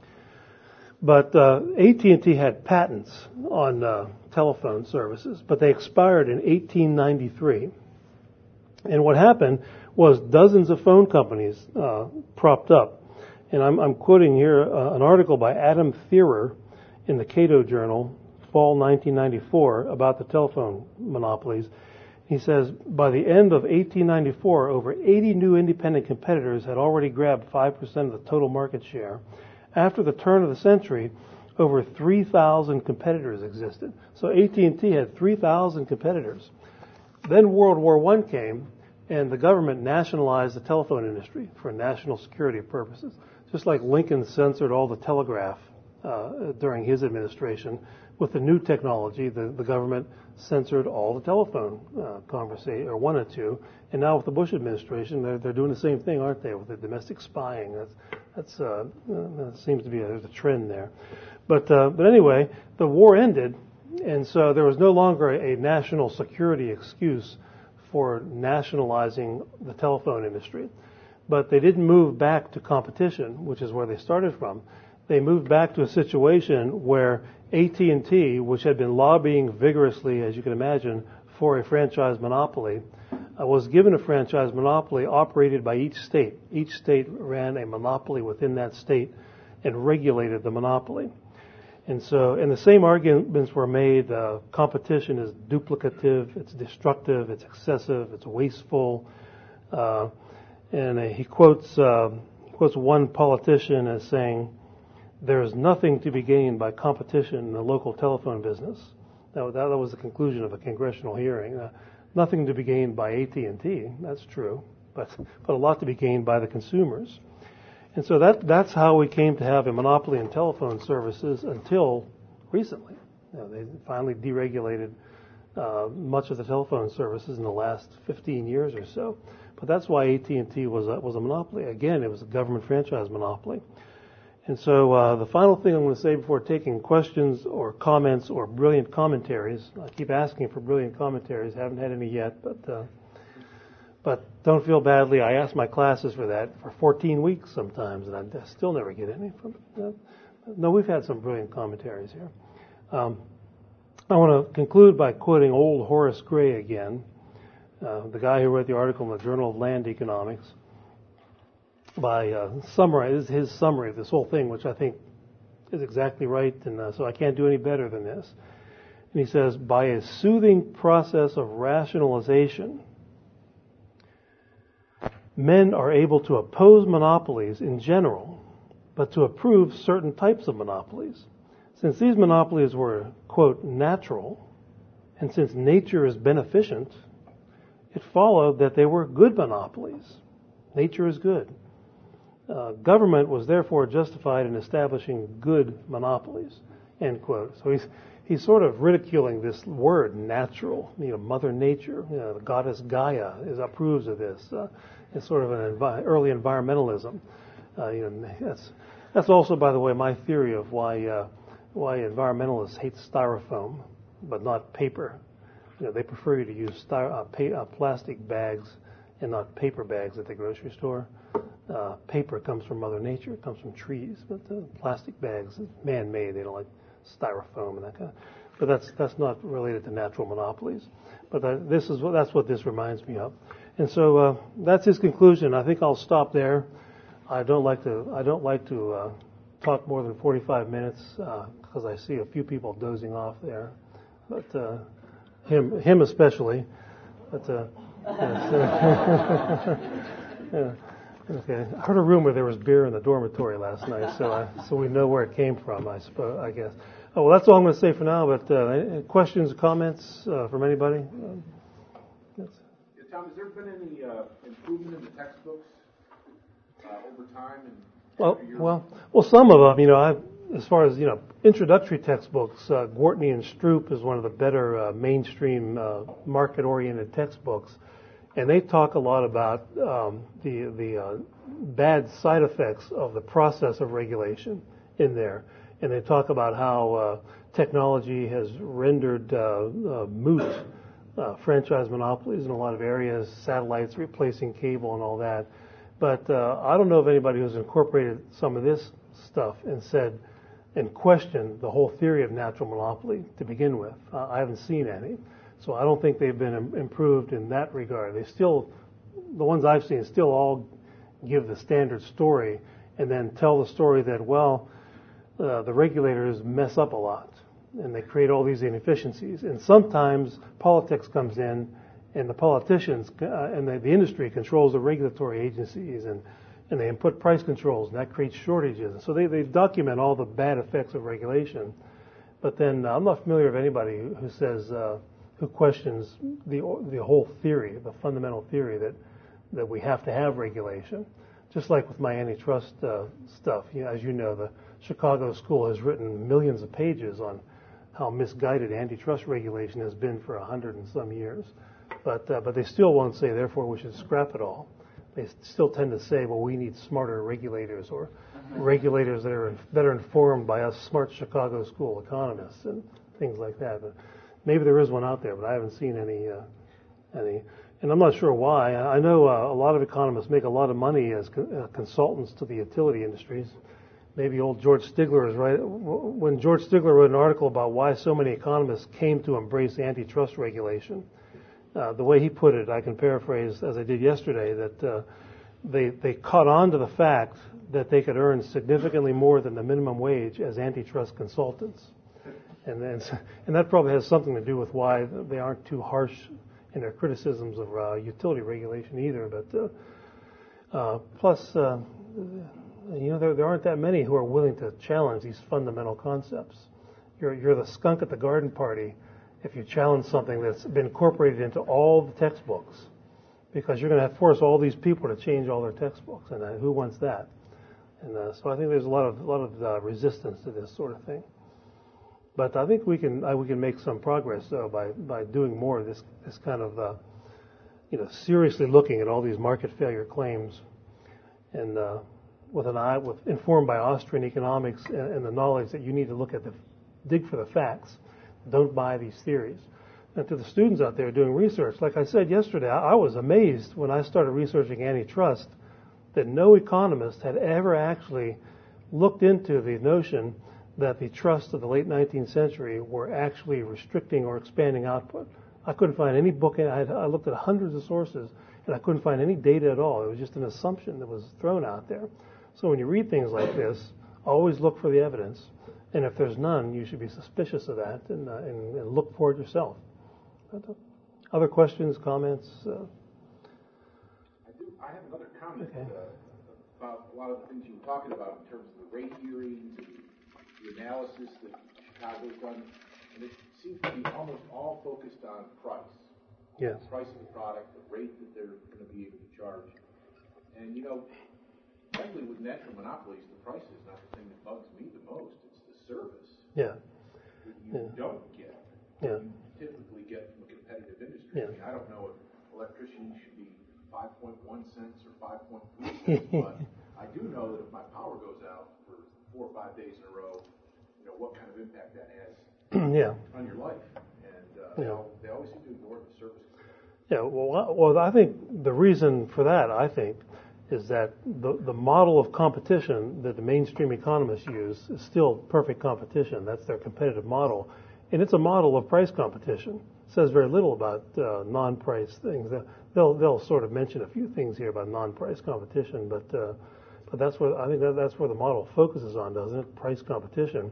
S1: but uh, A T and T had patents on uh, telephone services, but they expired in eighteen ninety-three. And what happened was dozens of phone companies uh, propped up, And I'm, I'm quoting here uh, an article by Adam Thierer in the Cato Journal, fall nineteen ninety-four, about the telephone monopolies. He says, by the end of eighteen ninety-four, over eighty new independent competitors had already grabbed five percent of the total market share. After the turn of the century, over three thousand competitors existed. So A T and T had three thousand competitors. Then World War One came, and the government nationalized the telephone industry for national security purposes. Just like Lincoln censored all the telegraph uh, during his administration, with the new technology, the, the government censored all the telephone uh, conversation, or wanted to. And now with the Bush administration, they're, they're doing the same thing, aren't they, with the domestic spying? That's, that's uh, that seems to be a, there's a trend there. But uh, but anyway, the war ended, and so there was no longer a, a national security excuse for nationalizing the telephone industry. But they didn't move back to competition, which is where they started from. They moved back to a situation where A T and T, which had been lobbying vigorously, as you can imagine, for a franchise monopoly, uh, was given a franchise monopoly operated by each state. Each state ran a monopoly within that state and regulated the monopoly. And so, and the same arguments were made, uh, competition is duplicative, it's destructive, it's excessive, it's wasteful. Uh, and uh, he quotes, uh, quotes one politician as saying, there is nothing to be gained by competition in the local telephone business. That, that was the conclusion of a congressional hearing. Uh, nothing to be gained by A T and T, that's true, but, but a lot to be gained by the consumers. And so that that's how we came to have a monopoly in telephone services until recently. You know, they finally deregulated uh, much of the telephone services in the last fifteen years or so. But that's why A T and T was a, was a monopoly. Again, it was a government franchise monopoly. And so uh, the final thing I'm going to say before taking questions or comments or brilliant commentaries, I keep asking for brilliant commentaries, haven't had any yet, but uh, but don't feel badly. I ask my classes for that for fourteen weeks sometimes, and I still never get any from it. No, we've had some brilliant commentaries here. Um, I want to conclude by quoting old Horace Gray again, uh, the guy who wrote the article in the Journal of Land Economics, by uh, summarize his summary of this whole thing, which I think is exactly right, and uh, so I can't do any better than this. And he says, by a soothing process of rationalization, men are able to oppose monopolies in general, but to approve certain types of monopolies. Since these monopolies were, quote, natural, and since nature is beneficent, it followed that they were good monopolies. Nature is good. Uh, government was therefore justified in establishing good monopolies, end quote. So he's he's sort of ridiculing this word, natural. You know, Mother Nature, you know, the goddess Gaia is approves of this. Uh, it's sort of an envi- early environmentalism. Uh, you know, that's that's also, by the way, my theory of why uh, why environmentalists hate styrofoam, but not paper. You know, they prefer you to use styro- uh, pa- uh, plastic bags and not paper bags at the grocery store. Uh, paper comes from Mother Nature, it comes from trees, but uh, plastic bags, man-made, they don't like styrofoam and that kind of. But that's that's not related to natural monopolies. But uh, this is what that's what this reminds me of. And so uh, that's his conclusion. I think I'll stop there. I don't like to I don't like to uh, talk more than forty-five minutes because uh, I see a few people dozing off there, but uh, him him especially. But uh, yes, uh, yeah. Okay. I heard a rumor there was beer in the dormitory last night, so I, so we know where it came from, I suppose, I guess. Oh, well, that's all I'm going to say for now, but uh, questions or comments uh, from anybody? Um, yes.
S2: Yeah, Tom, has there been any uh, improvement in the textbooks uh, over time? And
S1: well, well, well, some of them, you know, I've, as far as, you know, introductory textbooks, uh, Gortney and Stroop is one of the better uh, mainstream uh, market-oriented textbooks. And they talk a lot about um, the the uh, bad side effects of the process of regulation in there, and they talk about how uh, technology has rendered uh, uh, moot uh, franchise monopolies in a lot of areas, satellites replacing cable and all that. But uh, I don't know of anybody who's incorporated some of this stuff and said and questioned the whole theory of natural monopoly to begin with. Uh, I haven't seen any. So I don't think they've been im- improved in that regard. They still, the ones I've seen, still all give the standard story, and then tell the story that, well, uh, the regulators mess up a lot and they create all these inefficiencies. And sometimes politics comes in, and the politicians uh, and the, the industry controls the regulatory agencies, and, and they input price controls, and that creates shortages. So they, they document all the bad effects of regulation. But then uh, I'm not familiar with anybody who, who says, uh, who questions the the whole theory, the fundamental theory that, that we have to have regulation. Just like with my antitrust uh, stuff, you know, as you know, the Chicago School has written millions of pages on how misguided antitrust regulation has been for a hundred and some years. But uh, but they still won't say, therefore, we should scrap it all. They still tend to say, well, we need smarter regulators, or mm-hmm. regulators that are that are informed by us smart Chicago School economists and things like that. But maybe there is one out there, but I haven't seen any uh, any. And I'm not sure why. I know uh, a lot of economists make a lot of money as co- uh, consultants to the utility industries. Maybe old George Stigler is right. When George Stigler wrote an article about why so many economists came to embrace antitrust regulation, uh, the way he put it, I can paraphrase as I did yesterday, that uh, they they caught on to the fact that they could earn significantly more than the minimum wage as antitrust consultants. And then, and that probably has something to do with why they aren't too harsh in their criticisms of uh, utility regulation either. But uh, uh, plus, uh, you know, there, there aren't that many who are willing to challenge these fundamental concepts. You're, you're the skunk at the garden party if you challenge something that's been incorporated into all the textbooks, because you're going to have to force all these people to change all their textbooks, and uh, who wants that? And uh, so I think there's a lot of a lot of uh, resistance to this sort of thing. But I think we can uh, we can make some progress though by, by doing more of this this kind of uh, you know seriously looking at all these market failure claims, and uh, with an eye with informed by Austrian economics and, and the knowledge that you need to look at the dig for the facts, don't buy these theories. And to the students out there doing research, like I said yesterday, I, I was amazed when I started researching antitrust that no economist had ever actually looked into the notion that the trusts of the late nineteenth century were actually restricting or expanding output. I couldn't find any book. I, had, I looked at hundreds of sources, and I couldn't find any data at all. It was just an assumption that was thrown out there. So when you read things like this, always look for the evidence. And if there's none, you should be suspicious of that and, uh, and, and look for it yourself. Other questions, comments? Uh,
S2: I do. I have another comment
S1: okay.
S2: uh, about a lot of the things you were talking about in terms of the rate hearings and the analysis that Chicago's done, and it seems to be almost all focused on price.
S1: Yes.
S2: The price of the product, the rate that they're going to be able to charge. And, you know, frankly, with natural monopolies, the price is not the thing that bugs me the most. It's the service.
S1: Yeah.
S2: That you
S1: Yeah.
S2: don't get.
S1: Yeah.
S2: You typically get from a competitive industry.
S1: Yeah.
S2: I mean, I don't know if electricity should be five point one cents or five point three cents, but I do know that if my power goes out for four or five days in a row, you know, what kind of impact that has
S1: yeah.
S2: on your life. And uh,
S1: Yeah.
S2: you know, they always seem to ignore the service.
S1: Yeah, well, well, I think the reason for that, I think, is that the the model of competition that the mainstream economists use is still perfect competition. That's their competitive model, and it's a model of price competition. It says very little about uh, non-price things. They'll they'll sort of mention a few things here about non-price competition, but uh, but that's where I think that that's where the model focuses on, doesn't it? Price competition,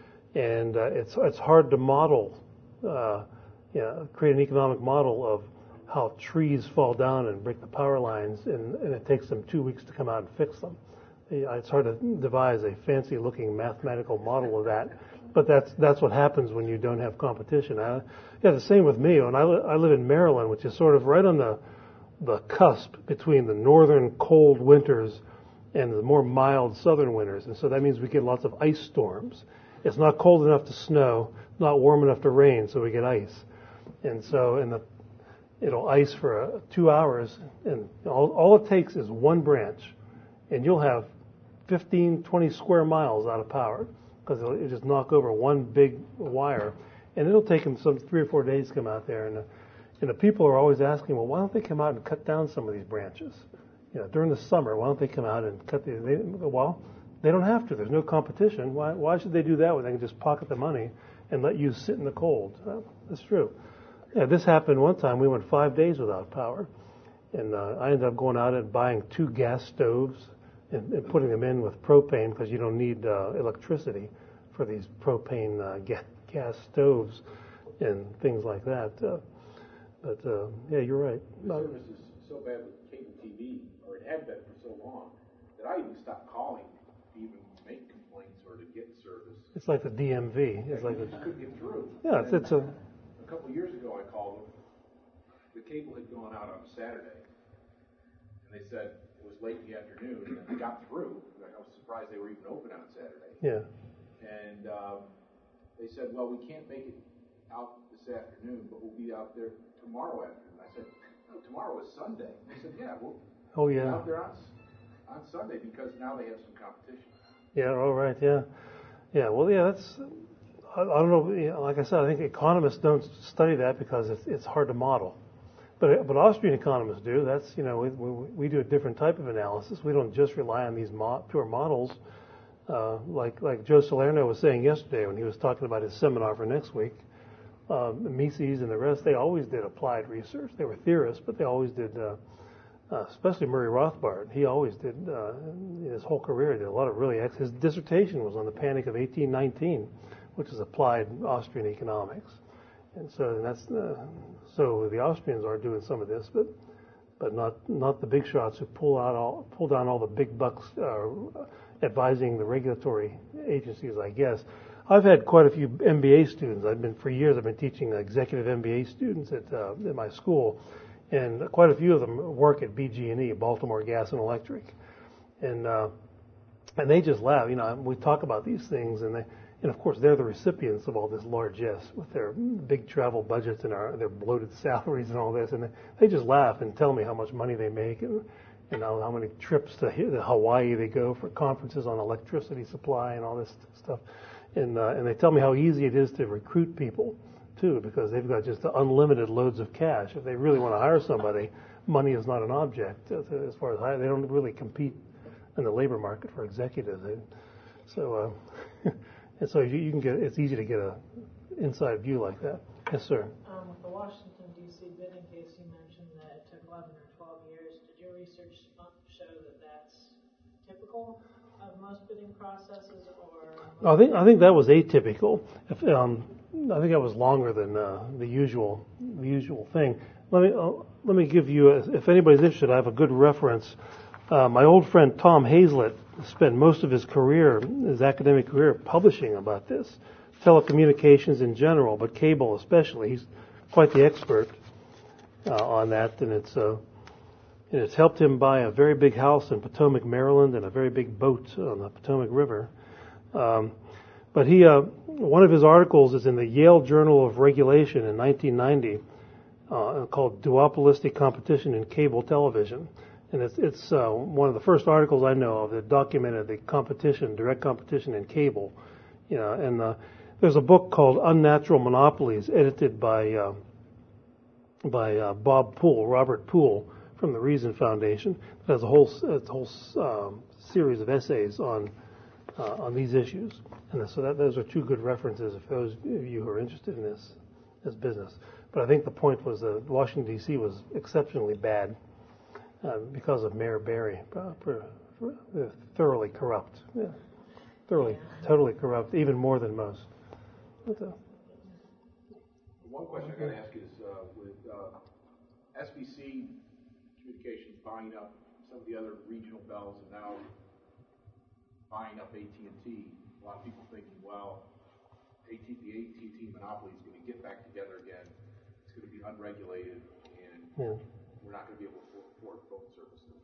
S1: and uh, it's it's hard to model, uh, you know, create an economic model of how trees fall down and break the power lines, and, and it takes them two weeks to come out and fix them. It's hard to devise a fancy-looking mathematical model of that, but that's that's what happens when you don't have competition. I, yeah, the same with me. When I, li- I live in Maryland, which is sort of right on the the cusp between the northern cold winters and the more mild southern winters, and so that means we get lots of ice storms. It's not cold enough to snow, not warm enough to rain, so we get ice, and so in the it'll ice for uh, two hours, and all, all it takes is one branch, and you'll have fifteen, twenty square miles out of power, because it'll, it'll just knock over one big wire, and it'll take them some three or four days to come out there. And, uh, and the people are always asking, well, why don't they come out and cut down some of these branches? You know, during the summer, why don't they come out and cut these? They, well, they don't have to. There's no competition. Why, why should they do that when they can just pocket the money and let you sit in the cold? Uh, that's true. Yeah, this happened one time. We went five days without power, and uh, I ended up going out and buying two gas stoves and, and putting them in with propane because you don't need uh, electricity for these propane uh, ga- gas stoves and things like that. Uh, but uh, yeah, you're right.
S2: The service is so bad with cable T V, or it had been for so long, that I even stopped calling to even make complaints or to get service.
S1: It's like the D M V. It's
S2: yeah,
S1: like
S2: you
S1: a,
S2: just couldn't get through.
S1: Yeah, it's, it's a.
S2: A couple of years ago, I called them. The cable had gone out on a Saturday, and they said it was late in the afternoon, and I got through. I was surprised they were even open on Saturday.
S1: Yeah.
S2: And um, they said, well, we can't make it out this afternoon, but we'll be out there tomorrow afternoon. I said, no, tomorrow is Sunday. They said, yeah, we'll
S1: oh,
S2: be
S1: yeah.
S2: out there on, on Sunday because now they have some competition.
S1: Yeah, all right, yeah. Yeah, well, yeah, that's, I, I don't know, you know, like I said, I think economists don't study that because it's, it's hard to model. But but Austrian economists do. That's, you know, we, we, we do a different type of analysis. We don't just rely on these mo- pure models. Uh, like like Joe Salerno was saying yesterday when he was talking about his seminar for next week. Um, Mises and the rest, they always did applied research. They were theorists, but they always did, uh, uh, especially Murray Rothbard. He always did, uh, his whole career, did a lot of really, ex- his dissertation was on the Panic of eighteen nineteen, which is applied Austrian economics. And so and that's, uh, so the Austrians are doing some of this, but but not not the big shots who pull out all pull down all the big bucks uh, advising the regulatory agencies, I guess. I've had quite a few M B A students. I've been for years. I've been teaching executive M B A students at uh, at my school, and quite a few of them work at B G and E, Baltimore Gas and Electric, and uh, and they just laugh. You know, we talk about these things, and they. And of course, they're the recipients of all this largesse with their big travel budgets and our, their bloated salaries and all this. And they, they just laugh and tell me how much money they make and, and how, how many trips to Hawaii they go for conferences on electricity supply and all this stuff. And uh, and they tell me how easy it is to recruit people too, because they've got just unlimited loads of cash. If they really want to hire somebody, money is not an object as far as hire. They don't really compete in the labor market for executives. They, so. Uh, And so you, you can get, it's easy to get a inside view like that. Yes, sir.
S3: Um, with the Washington, D C bidding case, you mentioned that it took eleven or twelve years. Did your research show that that's typical of most bidding processes, or?
S1: I think I think that was atypical. If, um, I think that was longer than uh, the usual the usual thing. Let me uh, let me give you, a, if anybody's interested, I have a good reference. Uh, my old friend Tom Hazlett spent most of his career, his academic career, publishing about this, telecommunications in general, but cable especially. He's quite the expert uh, on that, and it's uh, and it's helped him buy a very big house in Potomac, Maryland, and a very big boat on the Potomac River. Um, but he, uh, one of his articles is in the Yale Journal of Regulation in nineteen ninety, uh, called "Duopolistic Competition in Cable Television." And it's, it's uh, one of the first articles I know of that documented the competition, direct competition in cable. You know, and uh, there's a book called Unnatural Monopolies, edited by uh, by uh, Bob Poole, Robert Poole, from the Reason Foundation. It has a whole a whole um, series of essays on uh, on these issues. And so that those are two good references if those of you who are interested in this this business. But I think the point was that Washington D C was exceptionally bad. Uh, because of Mayor Barry, uh, for, for, uh, thoroughly corrupt, yeah, thoroughly, yeah. totally corrupt, even more than most. But, uh,
S2: One question I got to ask is uh, with uh, S B C Communications buying up some of the other regional bells and now buying up A T and T. A lot of people thinking, well, A T, the A T and T monopoly is going to get back together again. It's going to be unregulated, and yeah. we're not going to be able to afford phone service in the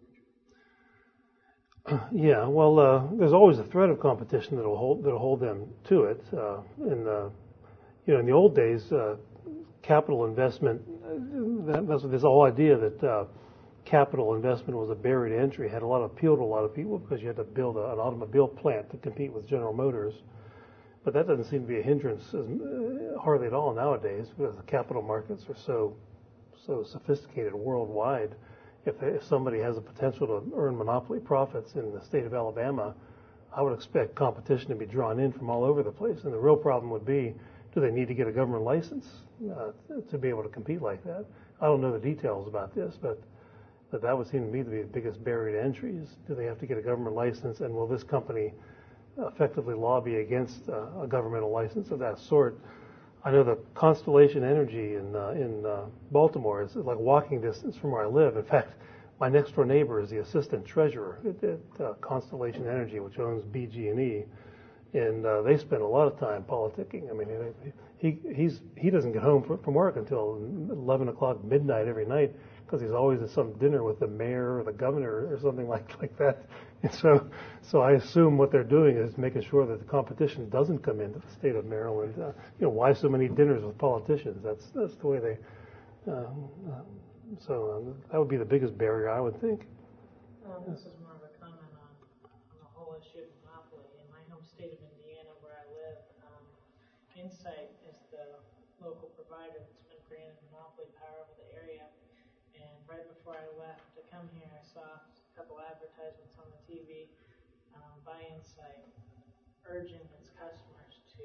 S2: future.
S1: Yeah, well, uh, there's always a threat of competition that'll hold that'll hold them to it. Uh, in the, you know, in the old days, uh, capital investment, uh, that, that's this whole idea that uh, capital investment was a barrier to entry had a lot of appeal to a lot of people because you had to build a, an automobile plant to compete with General Motors. But that doesn't seem to be a hindrance as, uh, hardly at all nowadays because the capital markets are so so sophisticated worldwide. If, they, if somebody has a potential to earn monopoly profits in the state of Alabama, I would expect competition to be drawn in from all over the place. And the real problem would be, do they need to get a government license uh, to be able to compete like that? I don't know the details about this, but But that would seem to me to be the biggest barrier to entry is, do they have to get a government license, and will this company effectively lobby against uh, a governmental license of that sort? I know that Constellation Energy in uh, in uh, Baltimore is like walking distance from where I live. In fact, my next door neighbor is the assistant treasurer at, at uh, Constellation Energy, which owns B G and E, and uh, they spend a lot of time politicking. I mean, he he's he doesn't get home from work until eleven o'clock midnight every night, because he's always at some dinner with the mayor or the governor or something like like that. And so, so I assume what they're doing is making sure that the competition doesn't come into the state of Maryland. Uh, you know, why so many dinners with politicians? That's that's the way they. Um, uh, so um, that would be the biggest barrier, I would think.
S3: Um, this is more of a comment on, on the whole issue of monopoly. In my home state of Indiana, where I live, um, Insight is the local provider that's been granted monopoly power over the area. And right before I left to come here, I saw a couple advertisements on the T V um, by Insight urging its customers to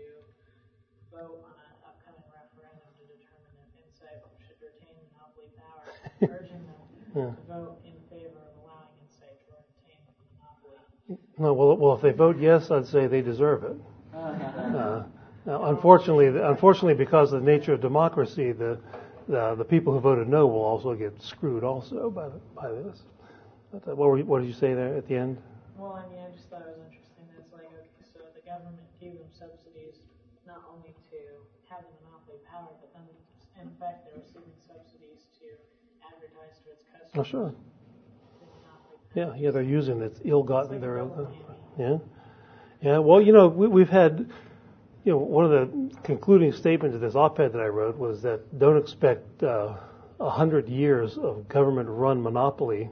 S3: vote on an upcoming referendum to determine if Insight should retain monopoly power, urging them
S1: Yeah.
S3: to vote in favor of allowing Insight to retain monopoly.
S1: No, well, well, if they vote yes, I'd say they deserve it. Uh, now, unfortunately, unfortunately, because of the nature of democracy, the the, the people who voted no will also get screwed also by the, by this. But, uh, what, were you, what did you say there at the end?
S3: Well, I mean, I just thought it was interesting. It's like, okay, so the government gave them subsidies not only to have the monopoly power, but then, in fact, they're receiving subsidies to advertise to its customers.
S1: Oh, sure.
S3: the monopoly power.
S1: Yeah, yeah, they're using it ill-gotten.
S3: It's like
S1: Their,
S3: a double
S1: uh, yeah, yeah. Well, you know, we, we've had, you know, one of the concluding statements of this op-ed that I wrote was that don't expect uh, a hundred years of government-run monopoly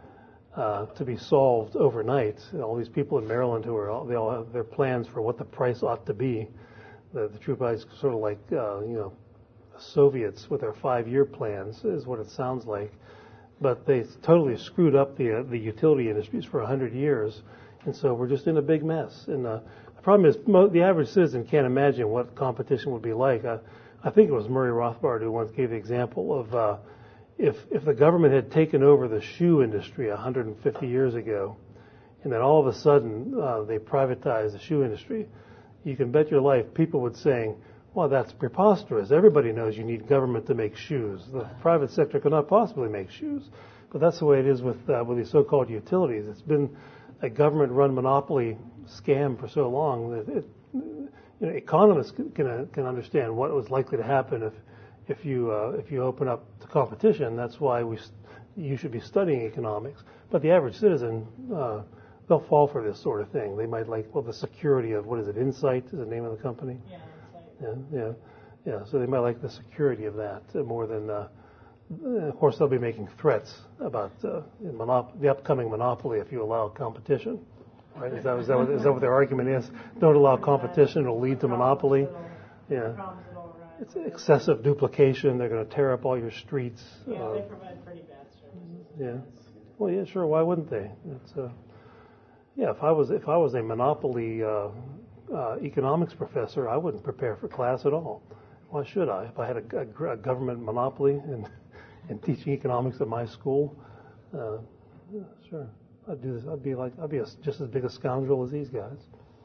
S1: uh, to be solved overnight. All these people in Maryland who are all, they all have their plans for what the price ought to be. The, the truth is sort of like uh, you know, the Soviets with their five-year plans is what it sounds like. But they totally screwed up the uh, the utility industries for a hundred years, and so we're just in a big mess. And uh, the problem is, mo- the average citizen can't imagine what competition would be like. Uh, I think it was Murray Rothbard who once gave the example of uh, if if the government had taken over the shoe industry one hundred fifty years ago, and then all of a sudden uh, they privatized the shoe industry, you can bet your life people would saying, well, that's preposterous. Everybody knows you need government to make shoes. The private sector cannot possibly make shoes. But that's the way it is with uh, with these so-called utilities. It's been a government-run monopoly scam for so long that it, you know, economists can, can can understand what was likely to happen if if you uh, if you open up to competition. That's why we you should be studying economics. But the average citizen, uh, they'll fall for this sort of thing. They might like, well, the security of, what is it, Insight is the name of the company?
S3: Yeah, it's like,
S1: Yeah, yeah, yeah. So they might like the security of that uh, more than. Uh, of course, they'll be making threats about uh, monop- the upcoming monopoly if you allow competition. Right? Is that, is, that what, is that what their argument is? Don't allow competition; it'll lead to monopoly. Yeah.
S3: problems that will arise.
S1: It's excessive duplication. They're going to tear up all your streets.
S3: Yeah,
S1: Uh,
S3: they provide pretty bad services.
S1: yeah. Well, yeah, sure. Why wouldn't they? It's, uh, yeah. If I was if I was a monopoly uh, uh, economics professor, I wouldn't prepare for class at all. Why should I? If I had a, a, a government monopoly and and teaching economics at my school, uh, yeah, sure, I'd do this. I'd be like I'd be a, just as big a scoundrel as these guys.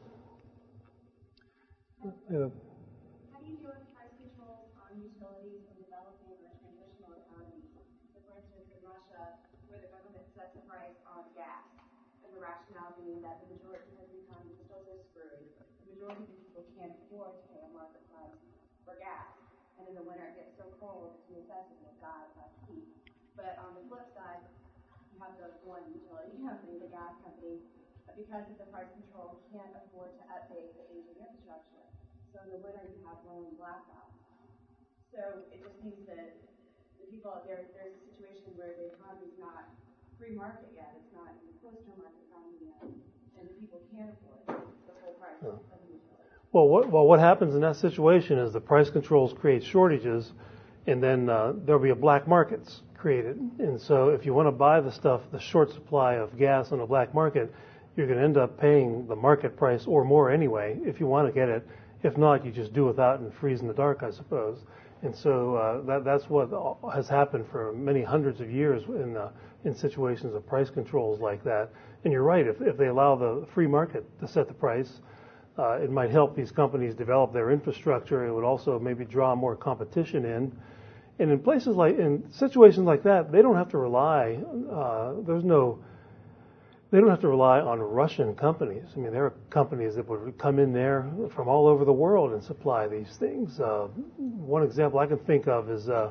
S1: Yeah.
S4: How do you deal with price controls on utilities in developing or transitional economies? So, for instance, in Russia, where the government sets a price on gas, and the rationale being that the majority, because the economy is still so screwed, the majority of people can't afford to pay a market price for gas. And in the winter, it gets so cold, it's a necessity of God to heat. But on the flip side, you have the one utility company, the gas company, because of the price control, can't afford to update the aging infrastructure. So in the winter, you have rolling blackouts. So it just means that the people out there, there's a situation where the economy is not free market yet. It's not even close to a market economy yet. And the people can't afford the full price of the utility.
S1: Well, what, well, what happens in that situation is the price controls create shortages, and then uh, there'll be a black markets created. And so if you want to buy the stuff, the short supply of gas on the black market, you're going to end up paying the market price or more anyway if you want to get it. If not, you just do without and freeze in the dark, I suppose. And so uh, that, that's what has happened for many hundreds of years in uh, in situations of price controls like that. And you're right, if, if they allow the free market to set the price, uh, it might help these companies develop their infrastructure. It would also maybe draw more competition in. And in places like, in situations like that, they don't have to rely, uh, there's no, they don't have to rely on Russian companies. I mean, there are companies that would come in there from all over the world and supply these things. Uh, one example I can think of is uh,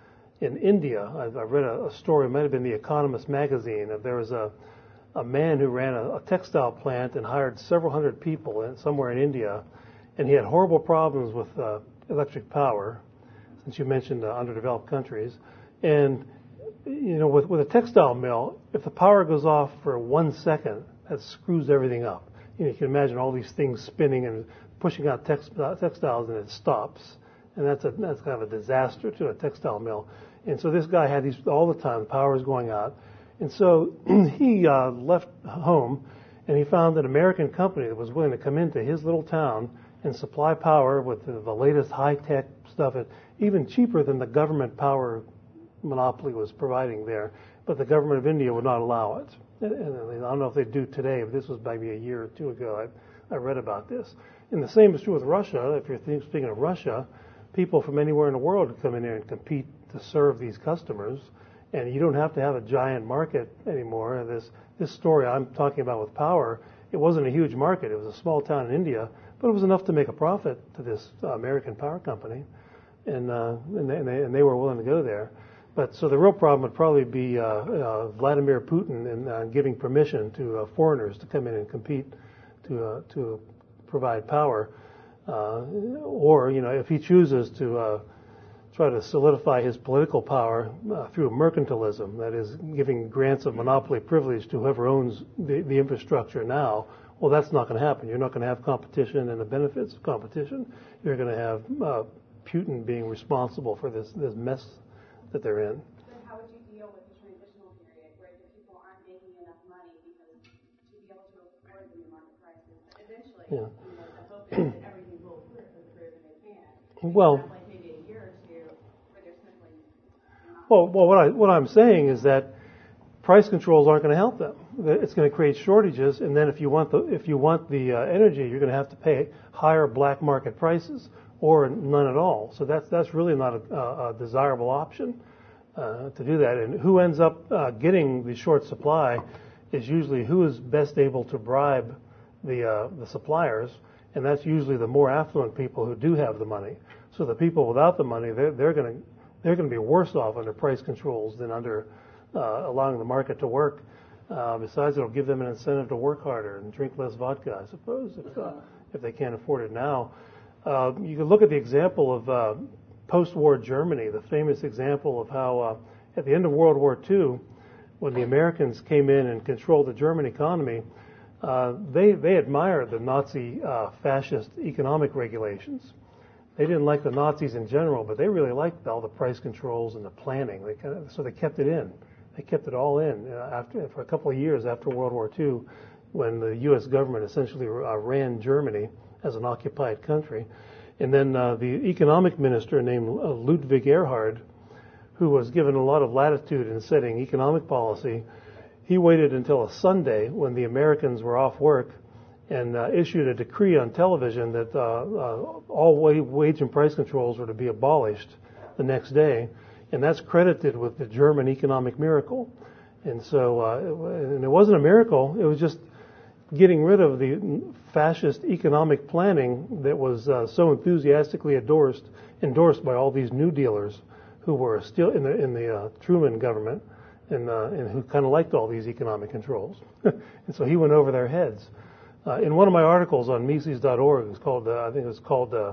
S1: in India. I, I read a, a story, it might have been The Economist magazine. There was a, a man who ran a, a textile plant and hired several hundred people in, somewhere in India, and he had horrible problems with uh, electric power, since you mentioned uh, underdeveloped countries. And you know, with, with a textile mill, if the power goes off for one second, that screws everything up. You know, you can imagine all these things spinning and pushing out text, uh, textiles, and it stops. And that's a that's kind of a disaster to a textile mill. And so this guy had these all the time. The power was going out, and so he uh, left home, and he found an American company that was willing to come into his little town and supply power with the, the latest high-tech stuff, at even cheaper than the government power monopoly was providing there, but the government of India would not allow it. And, and I don't know if they do today, but this was maybe a year or two ago. I, I read about this. And the same is true with Russia. If you're speaking of Russia, people from anywhere in the world could come in there and compete to serve these customers, and you don't have to have a giant market anymore. This this story I'm talking about with power, it wasn't a huge market. It was a small town in India, but it was enough to make a profit to this uh, American power company, and uh, and, they, and, they, and they were willing to go there. But so the real problem would probably be uh, uh, Vladimir Putin and uh, giving permission to uh, foreigners to come in and compete to uh, to provide power, uh, or you know if he chooses to uh, try to solidify his political power uh, through mercantilism, that is, giving grants of monopoly privilege to whoever owns the, the infrastructure now. Well, that's not going to happen. You're not going to have competition and the benefits of competition. You're going to have uh, Putin being responsible for this this mess that they're in.
S4: Then how would you deal with the transitional period where the people aren't making enough money because to be able to afford the new market prices? Eventually,
S1: Yeah.
S4: you know, the hope is that everything will improve as clear as they can.
S1: Well,
S4: Not like maybe a year or two where they're simply not.
S1: well, well, what I what I'm saying is that price controls aren't going to help them. It's going to create shortages, and then if you want the if you want the uh, energy, you're going to have to pay higher black market prices or none at all. So that's that's really not a, a desirable option uh, to do that. And who ends up uh, getting the short supply is usually who is best able to bribe the uh, the suppliers, and that's usually the more affluent people who do have the money. So the people without the money, they're they're going to they're going to be worse off under price controls than under uh, allowing the market to work. Uh, besides, it'll give them an incentive to work harder and drink less vodka, I suppose, if uh, if they can't afford it now. Uh, you can look at the example of uh, post-war Germany, the famous example of how uh, at the end of World War Two, when the Americans came in and controlled the German economy, uh, they they admired the Nazi uh, fascist economic regulations. They didn't like the Nazis in general, but they really liked all the price controls and the planning. They kind of, so they kept it in. They kept it all in uh, after for a couple of years after World War Two, when the U S government essentially uh, ran Germany as an occupied country. And then uh, the economic minister named uh, Ludwig Erhard, who was given a lot of latitude in setting economic policy, he waited until a Sunday when the Americans were off work and uh, issued a decree on television that uh, uh, all wage and price controls were to be abolished the next day. And that's credited with the German economic miracle. And so, uh, and it wasn't a miracle, it was just getting rid of the fascist economic planning that was uh, so enthusiastically endorsed endorsed by all these New Dealers who were still in the in the uh, Truman government and uh, and who kind of liked all these economic controls. And so he went over their heads. Uh, in one of my articles on Mises dot org, it was called uh, I think it was called uh,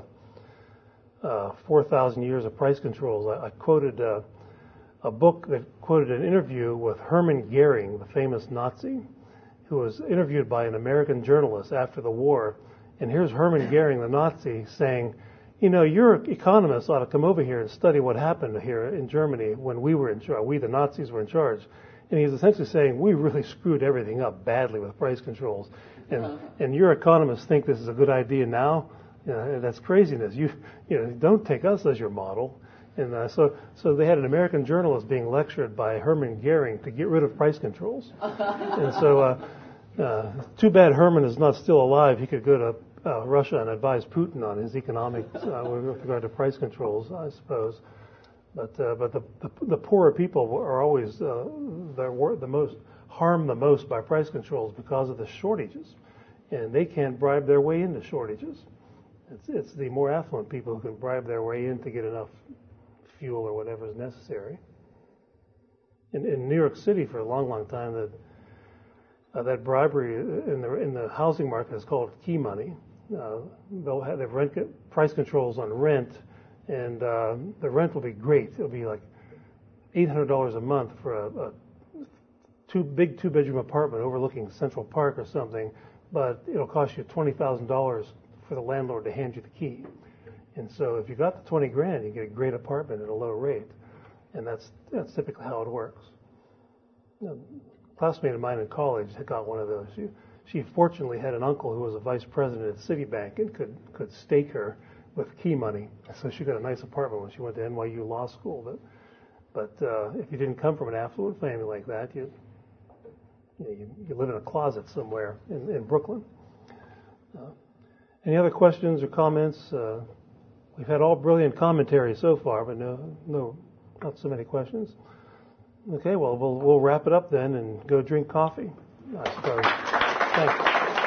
S1: uh, four thousand Years of Price Controls. I, I quoted uh, a book that quoted an interview with Hermann Goering, the famous Nazi, who was interviewed by an American journalist after the war. And here's Hermann Goering, the Nazi, saying, you know, your economists ought to come over here and study what happened here in Germany when we were in charge, we the Nazis were in charge. And he's essentially saying, we really screwed everything up badly with price controls. And, and your economists think this is a good idea now. You know, that's craziness. You, you know, don't take us as your model. And uh, so, so they had an American journalist being lectured by Hermann Goering to get rid of price controls. And so, uh, uh, too bad Herman is not still alive. He could go to uh, Russia and advise Putin on his economics uh, with regard to price controls, I suppose. But uh, but the, the the poorer people are always uh, they're the most harmed the most by price controls because of the shortages, and they can't bribe their way into shortages. It's it's the more affluent people who can bribe their way in to get enough fuel or whatever is necessary. In, in New York City, for a long, long time, that uh, that bribery in the in the housing market is called key money. Uh, they'll have they've rent price controls on rent, and uh, the rent will be great. It'll be like eight hundred dollars a month for a, a two big two bedroom apartment overlooking Central Park or something, but it'll cost you twenty thousand dollars for the landlord to hand you the key. And so if you got the twenty grand, you get a great apartment at a low rate. And that's that's typically how it works. You know, a classmate of mine in college had got one of those. She, she fortunately had an uncle who was a vice president at Citibank and could, could stake her with key money. So she got a nice apartment when she went to N Y U Law School. But but uh, if you didn't come from an affluent family like that, you you, know, you, you live in a closet somewhere in, in Brooklyn. Uh, any other questions or comments? Uh, We've had all brilliant commentary so far, but no, no, not so many questions. Okay, well, we'll we'll wrap it up then and go drink coffee, I suppose. Thanks.